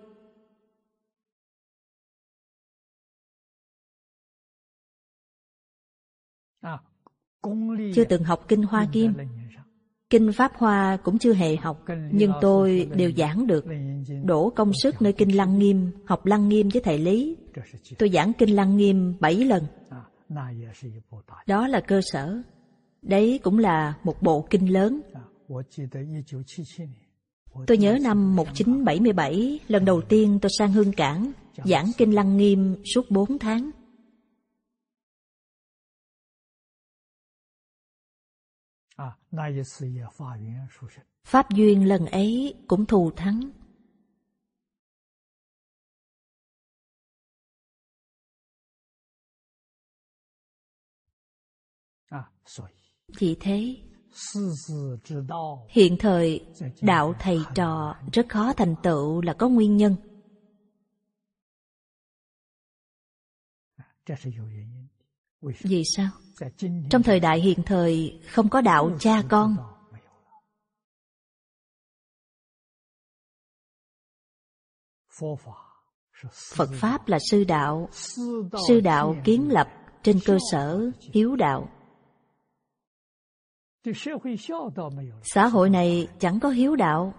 chưa từng học kinh Hoa Nghiêm, kinh Pháp Hoa cũng chưa hề học, nhưng tôi đều giảng được. Đổ công sức nơi kinh Lăng Nghiêm, học Lăng Nghiêm với thầy Lý. Tôi giảng kinh Lăng Nghiêm 7 lần. Đó là cơ sở. Đấy cũng là một bộ kinh lớn. Tôi nhớ năm 1977, lần đầu tiên tôi sang Hương Cảng, giảng kinh Lăng Nghiêm suốt 4 tháng. Pháp duyên lần ấy cũng thù thắng. Vì thế, hiện thời đạo thầy trò rất khó thành tựu là có nguyên nhân. Vì sao? Trong thời đại hiện thời không có đạo cha con. Phật Pháp là sư đạo. Sư đạo kiến lập trên cơ sở hiếu đạo. Xã hội này chẳng có hiếu đạo.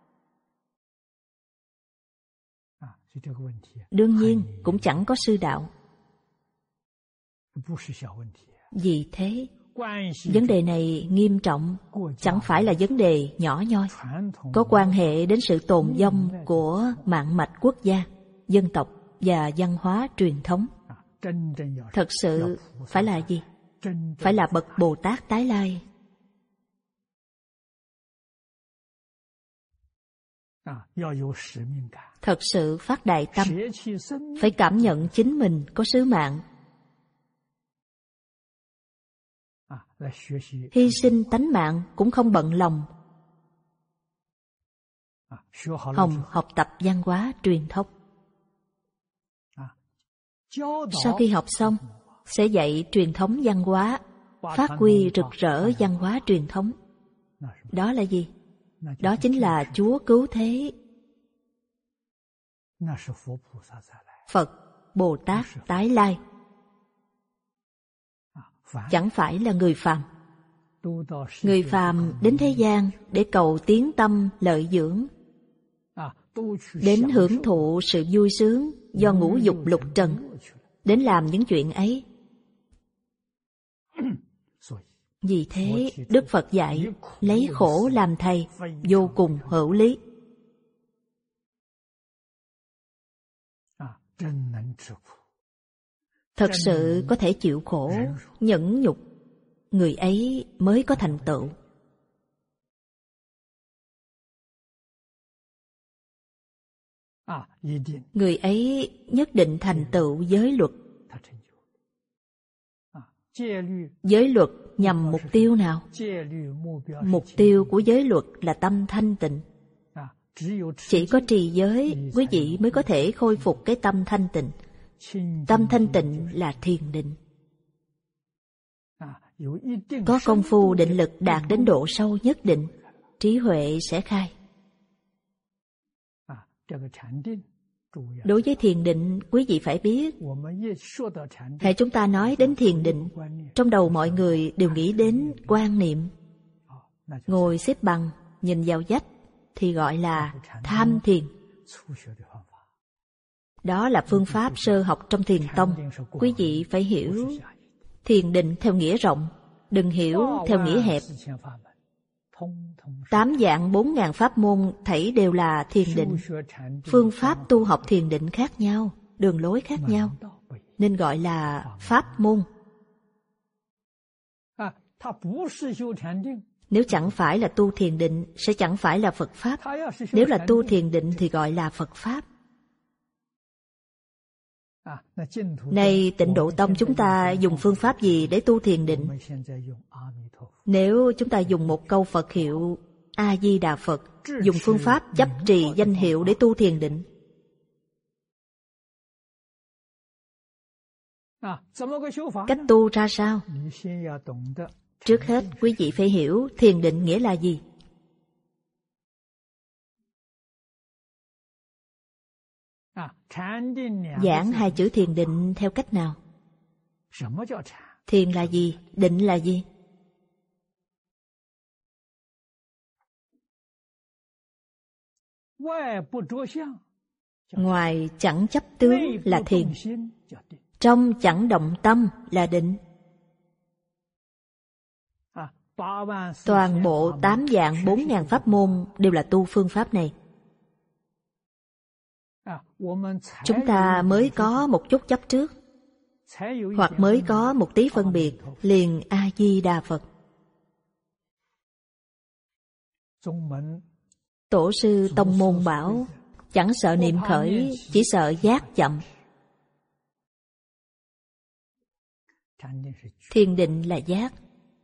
Đương nhiên cũng chẳng có sư đạo. Vì thế, vấn đề này nghiêm trọng, chẳng phải là vấn đề nhỏ nhoi, có quan hệ đến sự tồn vong của mạng mạch quốc gia, dân tộc và văn hóa truyền thống. Thật sự phải là gì? Phải là bậc Bồ Tát tái lai. Thật sự phát đại tâm, phải cảm nhận chính mình có sứ mạng, hy sinh tánh mạng cũng không bận lòng. Hồng học tập văn hóa truyền thống. Sau khi học xong, sẽ dạy truyền thống văn hóa, phát huy rực rỡ văn hóa truyền thống. Đó là gì? Đó chính là Chúa cứu thế. Phật, Bồ Tát tái lai. Chẳng phải là người phàm. Người phàm đến thế gian để cầu tiến tâm lợi dưỡng, đến hưởng thụ sự vui sướng do ngũ dục lục trần, đến làm những chuyện ấy. Vì thế, Đức Phật dạy lấy khổ làm thầy, vô cùng hữu lý. Thật sự có thể chịu khổ, nhẫn nhục, người ấy mới có thành tựu. Người ấy nhất định thành tựu giới luật. Giới luật nhằm mục tiêu nào? Mục tiêu của giới luật là tâm thanh tịnh. Chỉ có trì giới, quý vị mới có thể khôi phục cái tâm thanh tịnh. Tâm thanh tịnh là thiền định. Có công phu định lực đạt đến độ sâu nhất định, trí huệ sẽ khai. Đối với thiền định, quý vị phải biết, hễ chúng ta nói đến thiền định, trong đầu mọi người đều nghĩ đến quan niệm. Ngồi xếp bằng, nhìn vào vách thì gọi là tham thiền. Đó là phương pháp sơ học trong thiền tông. Quý vị phải hiểu thiền định theo nghĩa rộng, đừng hiểu theo nghĩa hẹp. 8 vạn 4.000 pháp môn thảy đều là thiền định. Phương pháp tu học thiền định khác nhau, đường lối khác nhau, nên gọi là pháp môn. Nếu chẳng phải là tu thiền định, sẽ chẳng phải là Phật Pháp. Nếu là tu thiền định thì gọi là Phật Pháp. Này Tịnh Độ Tông, chúng ta dùng phương pháp gì để tu thiền định? Nếu chúng ta dùng một câu Phật hiệu A-di-đà Phật dùng phương pháp chấp trì danh hiệu để tu thiền định. Cách tu ra sao? Trước hết, quý vị phải hiểu thiền định nghĩa là gì. Giảng hai chữ thiền định theo cách nào? Thiền là gì? Định là gì? Ngoài chẳng chấp tướng là thiền, trong chẳng động tâm là định. Toàn bộ 8 vạn 4.000 pháp môn đều là tu phương pháp này. Chúng ta mới có một chút chấp trước, hoặc mới có một tí phân biệt, liền A-di-đà Phật. Tổ sư tông môn bảo, chẳng sợ niệm khởi, chỉ sợ giác chậm. Thiền định là giác.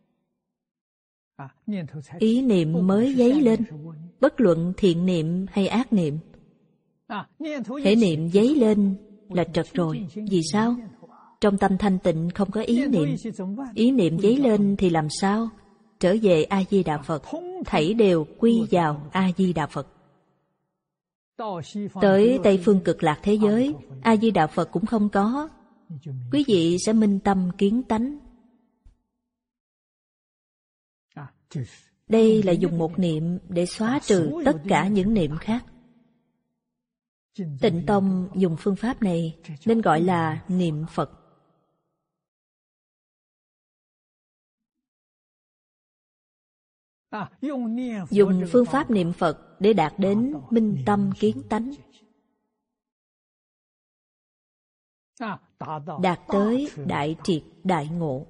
Ý niệm mới dấy lên, bất luận thiện niệm hay ác niệm. Hễ niệm dấy lên là trật rồi. Vì sao? Trong tâm thanh tịnh không có ý niệm. Ý niệm dấy lên thì làm sao? Trở về A-di-đà Phật, thảy đều quy vào A-di-đà Phật. Tới Tây Phương Cực Lạc thế giới, A-di-đà Phật cũng không có. Quý vị sẽ minh tâm kiến tánh. Đây là dùng một niệm để xóa trừ tất cả những niệm khác. Tịnh Tông dùng phương pháp này nên gọi là niệm Phật. Dùng phương pháp niệm Phật để đạt đến minh tâm kiến tánh, đạt tới đại triệt đại ngộ.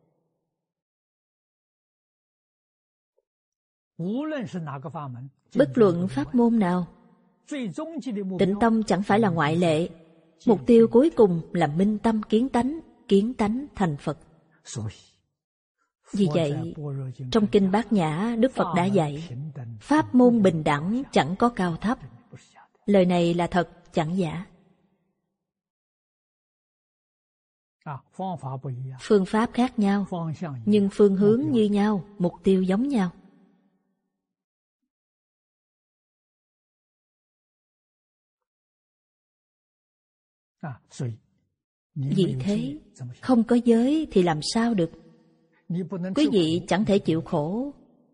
Bất luận pháp môn nào, Tịnh Tông chẳng phải là ngoại lệ. Mục tiêu cuối cùng là minh tâm kiến tánh thành Phật. Vì vậy, trong Kinh Bát Nhã, Đức Phật đã dạy, pháp môn bình đẳng chẳng có cao thấp. Lời này là thật, chẳng giả. Phương pháp khác nhau, nhưng phương hướng như nhau, mục tiêu giống nhau. Vì thế, không có giới thì làm sao được? Quý vị chẳng thể chịu khổ,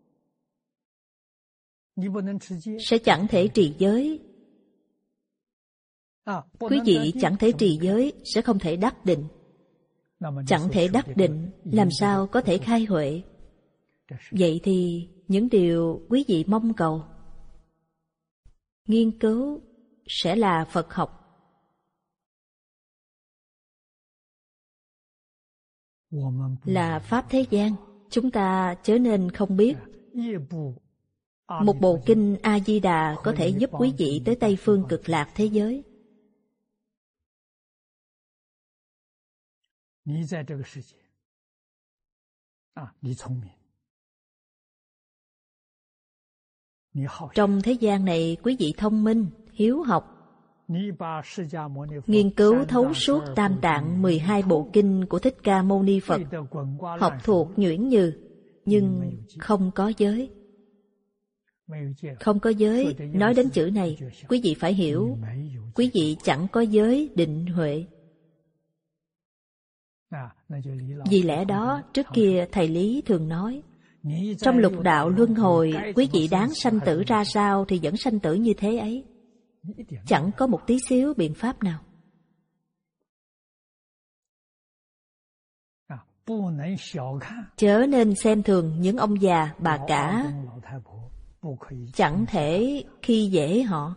sẽ chẳng thể trì giới. Quý vị chẳng thể trì giới, sẽ không thể đắc định. Chẳng thể đắc định, làm sao có thể khai huệ? Vậy thì những điều quý vị mong cầu, nghiên cứu sẽ là Phật học. Là pháp thế gian, chúng ta chớ nên không biết. Một bộ kinh A-di-đà có thể giúp quý vị tới Tây Phương Cực Lạc thế giới. Trong thế gian này, quý vị thông minh, hiếu học, nghiên cứu thấu suốt Tam Tạng 12 bộ kinh của Thích Ca Mâu Ni Phật, học thuộc nhuyễn nhừ, nhưng không có giới. Không có giới, nói đến chữ này, quý vị phải hiểu, quý vị chẳng có giới định huệ. Vì lẽ đó, trước kia Thầy Lý thường nói, trong lục đạo luân hồi, quý vị đáng sanh tử ra sao thì vẫn sanh tử như thế ấy. Chẳng có một tí xíu biện pháp nào. Chớ nên xem thường những ông già, bà cả. Chẳng thể khi dễ họ.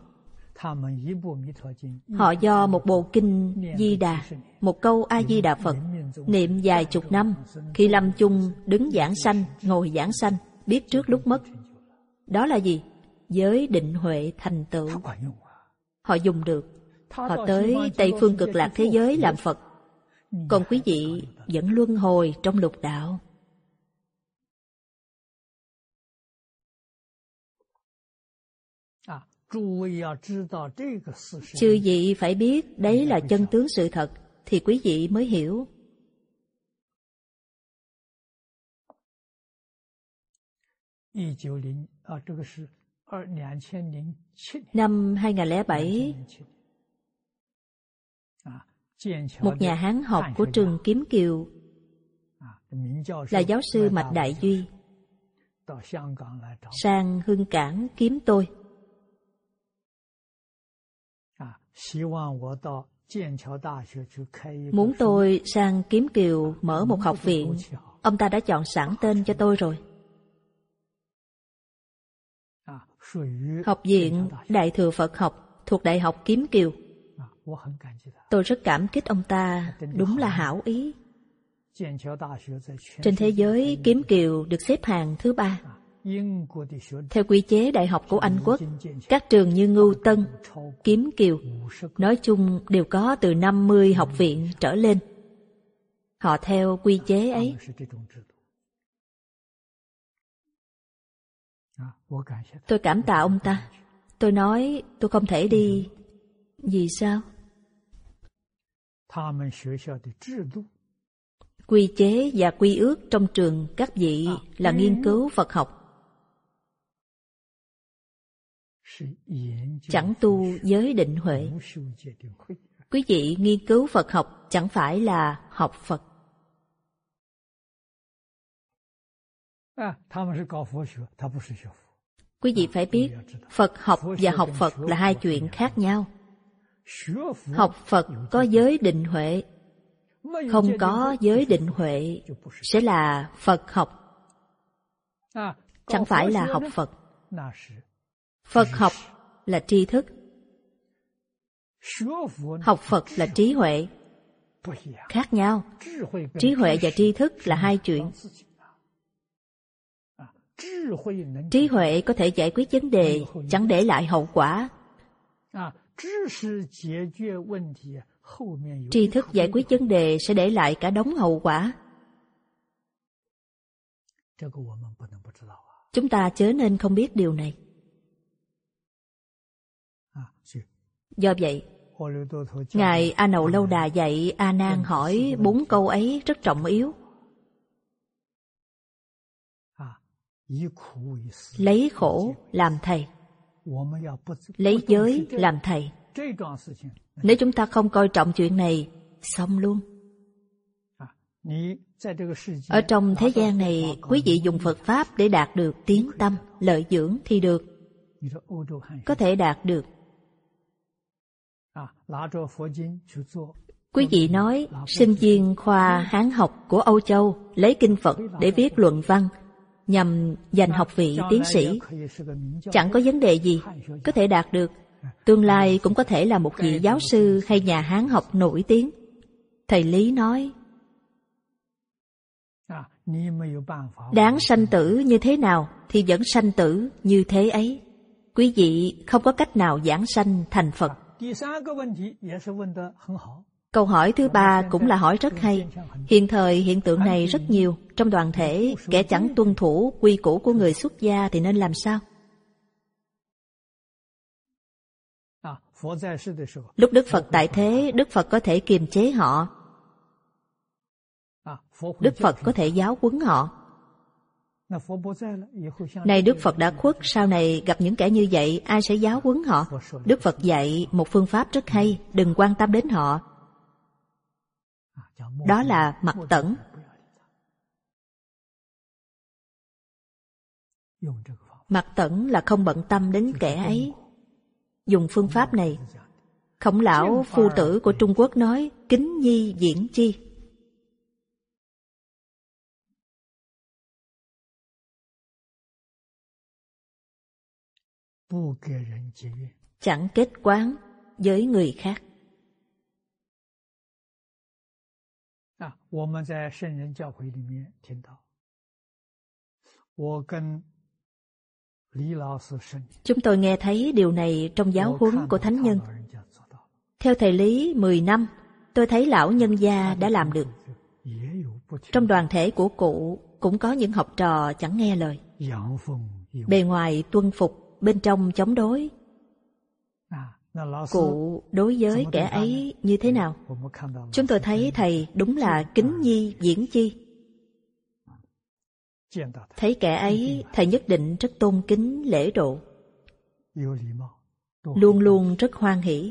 Họ do một bộ kinh Di Đà, một câu A-di-đà Phật, niệm vài chục năm, khi lâm chung đứng giảng sanh, ngồi giảng sanh, biết trước lúc mất. Đó là gì? Giới định huệ thành tựu. Họ dùng được. Họ tới Tây Phương Cực Lạc thế giới làm Phật. Còn quý vị vẫn luân hồi trong lục đạo. Chư vị phải biết đấy là chân tướng sự thật, thì quý vị mới hiểu. Năm 2007, một nhà Hán học của trường Kiếm Kiều là giáo sư Mạch Đại Duy sang Hưng Cảng kiếm tôi, muốn tôi sang Kiếm Kiều mở một học viện. Ông ta đã chọn sẵn tên cho tôi rồi. Học viện Đại Thừa Phật học thuộc Đại học Kiếm Kiều. Tôi rất cảm kích ông ta, đúng là hảo ý. Trên thế giới, Kiếm Kiều được xếp hạng thứ 3. Theo quy chế đại học của Anh Quốc, các trường như Ngưu Tân, Kiếm Kiều nói chung đều có từ 50 học viện trở lên. Họ theo quy chế ấy. Tôi cảm tạ ông ta. Tôi nói tôi không thể đi. Vì sao? Quy chế và quy ước trong trường các vị là nghiên cứu Phật học, chẳng tu giới định huệ. Quý vị nghiên cứu Phật học chẳng phải là học Phật. Quý vị phải biết, Phật học và học Phật là hai chuyện khác nhau. Học Phật có giới định huệ, không có giới định huệ sẽ là Phật học, chẳng phải là học Phật. Phật học là tri thức, học Phật là trí huệ, khác nhau. Trí huệ và tri thức là hai chuyện. Trí huệ có thể giải quyết vấn đề, chẳng để lại hậu quả. Tri thức giải quyết vấn đề sẽ để lại cả đống hậu quả. Chúng ta chớ nên không biết điều này. Do vậy, Ngài A Nậu Lâu Đà dạy A Nan hỏi 4 câu ấy rất trọng yếu. Lấy khổ làm thầy, lấy giới làm thầy. Nếu chúng ta không coi trọng chuyện này, xong luôn. Ở trong thế gian này, quý vị dùng Phật Pháp để đạt được tiến tâm, lợi dưỡng thì được. Có thể đạt được. Quý vị nói, sinh viên khoa Hán học của Âu Châu lấy kinh Phật để viết luận văn, nhằm giành học vị tiến sĩ. Chẳng có vấn đề gì, có thể đạt được. Tương lai cũng có thể là một vị giáo sư hay nhà Hán học nổi tiếng. Thầy Lý nói, đáng sanh tử như thế nào thì vẫn sanh tử như thế ấy. Quý vị không có cách nào giảng sanh thành Phật. Câu hỏi thứ 3 cũng là hỏi rất hay. Hiện thời hiện tượng này rất nhiều. Trong đoàn thể, kẻ chẳng tuân thủ quy củ của người xuất gia thì nên làm sao? Lúc Đức Phật tại thế, Đức Phật có thể kiềm chế họ. Đức Phật có thể giáo huấn họ. Này Đức Phật đã khuất, sau này gặp những kẻ như vậy, ai sẽ giáo huấn họ? Đức Phật dạy một phương pháp rất hay, đừng quan tâm đến họ. Đó là mặc tẩn. Mặc tẩn là không bận tâm đến kẻ ấy. Dùng phương pháp này, Khổng lão phu tử của Trung Quốc nói, kính nhi diễn chi. Chẳng kết quán với người khác. Chúng tôi nghe thấy điều này trong giáo huấn của Thánh Nhân. Theo thầy Lý 10 năm, tôi thấy lão nhân gia đã làm được. Trong đoàn thể của cụ cũng có những học trò chẳng nghe lời. Bề ngoài tuân phục, bên trong chống đối. Cụ đối với kẻ ấy như thế nào? Chúng tôi thấy thầy đúng là kính nhi viễn chi. Thấy kẻ ấy, thầy nhất định rất tôn kính lễ độ, luôn luôn rất hoan hỷ.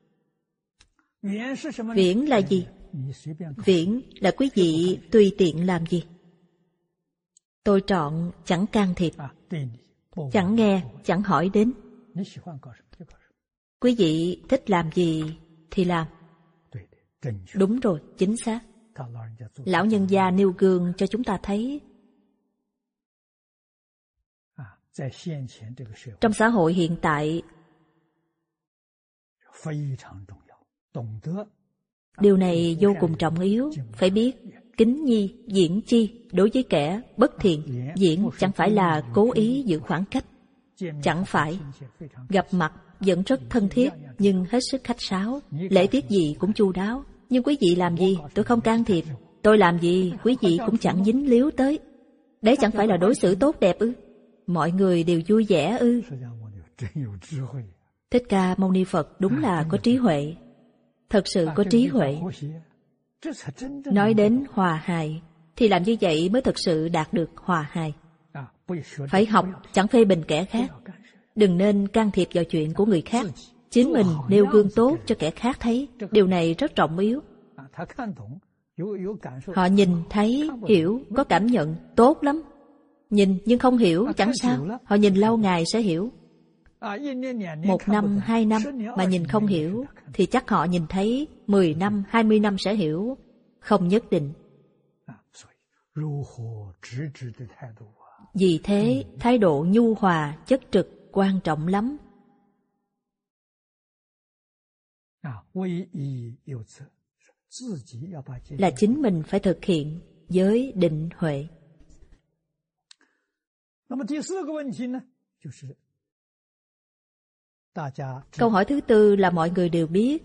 Viễn là gì? Viễn là quý vị tùy tiện làm gì. Tôi trọn chẳng can thiệp, chẳng nghe, chẳng hỏi đến. Quý vị thích làm gì thì làm. Đúng rồi, chính xác. Lão nhân gia nêu gương cho chúng ta thấy. Trong xã hội hiện tại, điều này vô cùng trọng yếu. Phải biết kính nhi viễn chi. Đối với kẻ bất thiện, viễn chẳng phải là cố ý giữ khoảng cách, chẳng phải. Gặp mặt vẫn rất thân thiết, nhưng hết sức khách sáo. Lễ tiết gì cũng chu đáo. Nhưng quý vị làm gì, tôi không can thiệp. Tôi làm gì, quý vị cũng chẳng dính líu tới. Đấy chẳng phải là đối xử tốt đẹp ư? Mọi người đều vui vẻ ư? Thích Ca Mâu Ni Phật đúng là có trí huệ. Thật sự có trí huệ. Nói đến hòa hài, thì làm như vậy mới thực sự đạt được hòa hài. Phải học, chẳng phê bình kẻ khác. Đừng nên can thiệp vào chuyện của người khác. Chính mình nêu gương tốt cho kẻ khác thấy. Điều này rất trọng yếu. Họ nhìn, thấy, hiểu, có cảm nhận, tốt lắm. Nhìn nhưng không hiểu, chẳng sao. Họ nhìn lâu ngày sẽ hiểu. 1 năm, 2 năm mà nhìn không hiểu, thì chắc họ nhìn thấy 10 năm, 20 năm sẽ hiểu. Không nhất định. Vì thế, thái độ nhu hòa, chất trực quan trọng lắm. Là chính mình phải thực hiện với định huệ. Câu hỏi thứ tư là mọi người đều biết.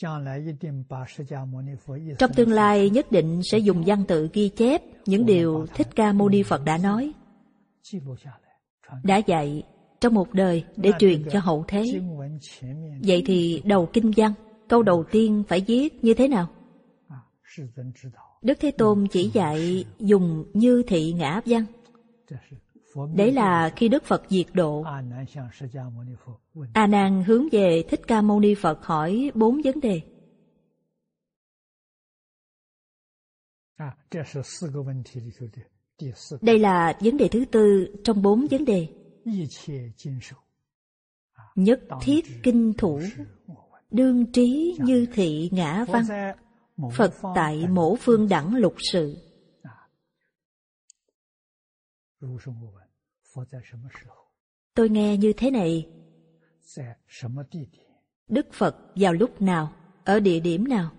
Trong tương lai nhất định sẽ dùng văn tự ghi chép những điều Thích Ca Mâu Ni Phật đã nói, đã dạy trong một đời để truyền cho hậu thế. Vậy thì đầu kinh văn, câu đầu tiên phải viết như thế nào? Đức Thế Tôn chỉ dạy dùng như thị ngã văn. Đấy là khi Đức Phật diệt độ, A Nan hướng về Thích Ca Mâu Ni Phật hỏi 4 vấn đề. Đây là vấn đề thứ tư trong 4 vấn đề. Nhất thiết kinh thủ, đương trí như thị ngã văn, Phật tại mổ phương đẳng lục sự. Tôi nghe như thế này. Đức Phật vào lúc nào, ở địa điểm nào,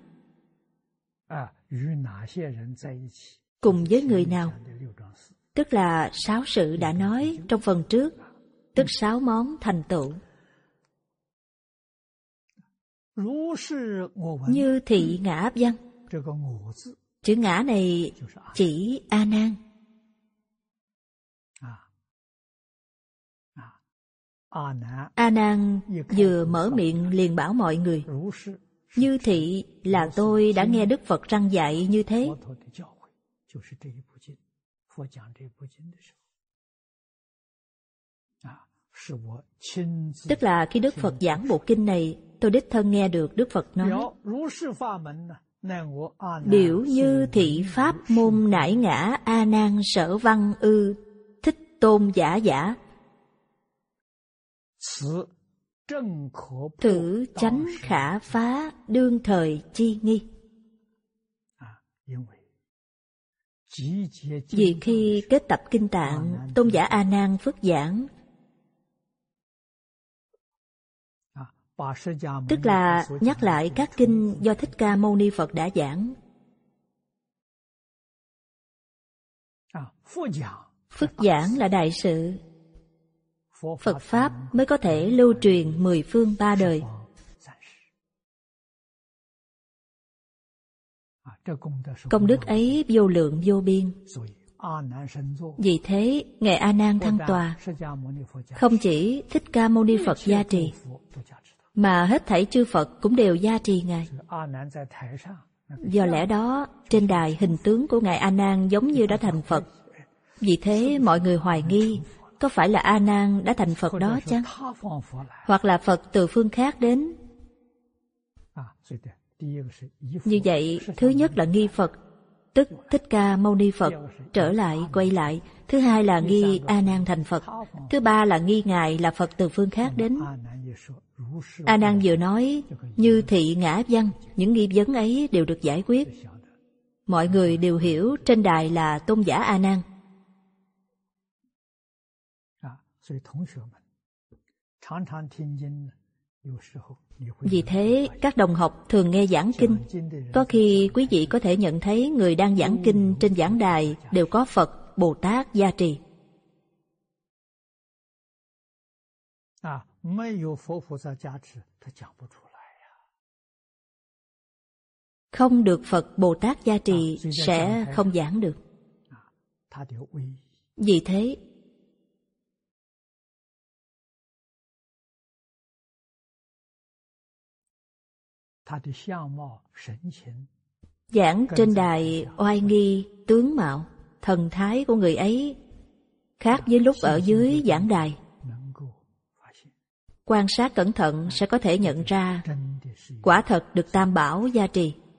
cùng với người nào, tức là 6 sự đã nói trong phần trước, tức 6 món thành tựu. Như thị ngã văn, chữ ngã này chỉ A Nan. A Nan vừa mở miệng liền bảo mọi người, như thị là tôi đã nghe Đức Phật răng dạy như thế. Tức là khi Đức Phật giảng bộ kinh này, tôi đích thân nghe được Đức Phật nói, biểu như thị pháp môn nải ngã A Nan sở văn ư, Thích Tôn giả giả. Thử chánh khả phá đương thời chi nghi. Vì khi kết tập kinh Tạng, Tôn giả A Nan phức giảng, tức là nhắc lại các kinh do Thích Ca Mâu Ni Phật đã giảng. Phức giảng là đại sự. Phật Pháp mới có thể lưu truyền 10 phương 3 đời. Công đức ấy vô lượng vô biên. Vì thế, Ngài A Nan thăng tòa, không chỉ Thích Ca Mâu Ni Phật gia trì, mà hết thảy chư Phật cũng đều gia trì Ngài. Do lẽ đó, trên đài hình tướng của Ngài A Nan giống như đã thành Phật. Vì thế mọi người hoài nghi, có phải là A Nan đã thành Phật đó chăng? Hoặc là Phật từ phương khác đến? Như vậy, thứ nhất là nghi Phật, tức Thích Ca Mâu Ni Phật trở lại quay lại. Thứ hai là nghi A Nan thành Phật. Thứ ba là nghi Ngài là Phật từ phương khác đến. A Nan vừa nói như thị ngã văn, những nghi vấn ấy đều được giải quyết. Mọi người đều hiểu trên đài là tôn giả A Nan. Vì thế, các đồng học thường nghe giảng kinh. Có khi quý vị có thể nhận thấy người đang giảng kinh trên giảng đài đều có Phật, Bồ Tát gia trì. Không được Phật, Bồ Tát gia trì sẽ không giảng được. Vì thế, giảng trên đài oai nghi, tướng mạo, thần thái của người ấy khác với lúc ở dưới giảng đài. Quan sát cẩn thận sẽ có thể nhận ra quả thật được Tam Bảo gia trì.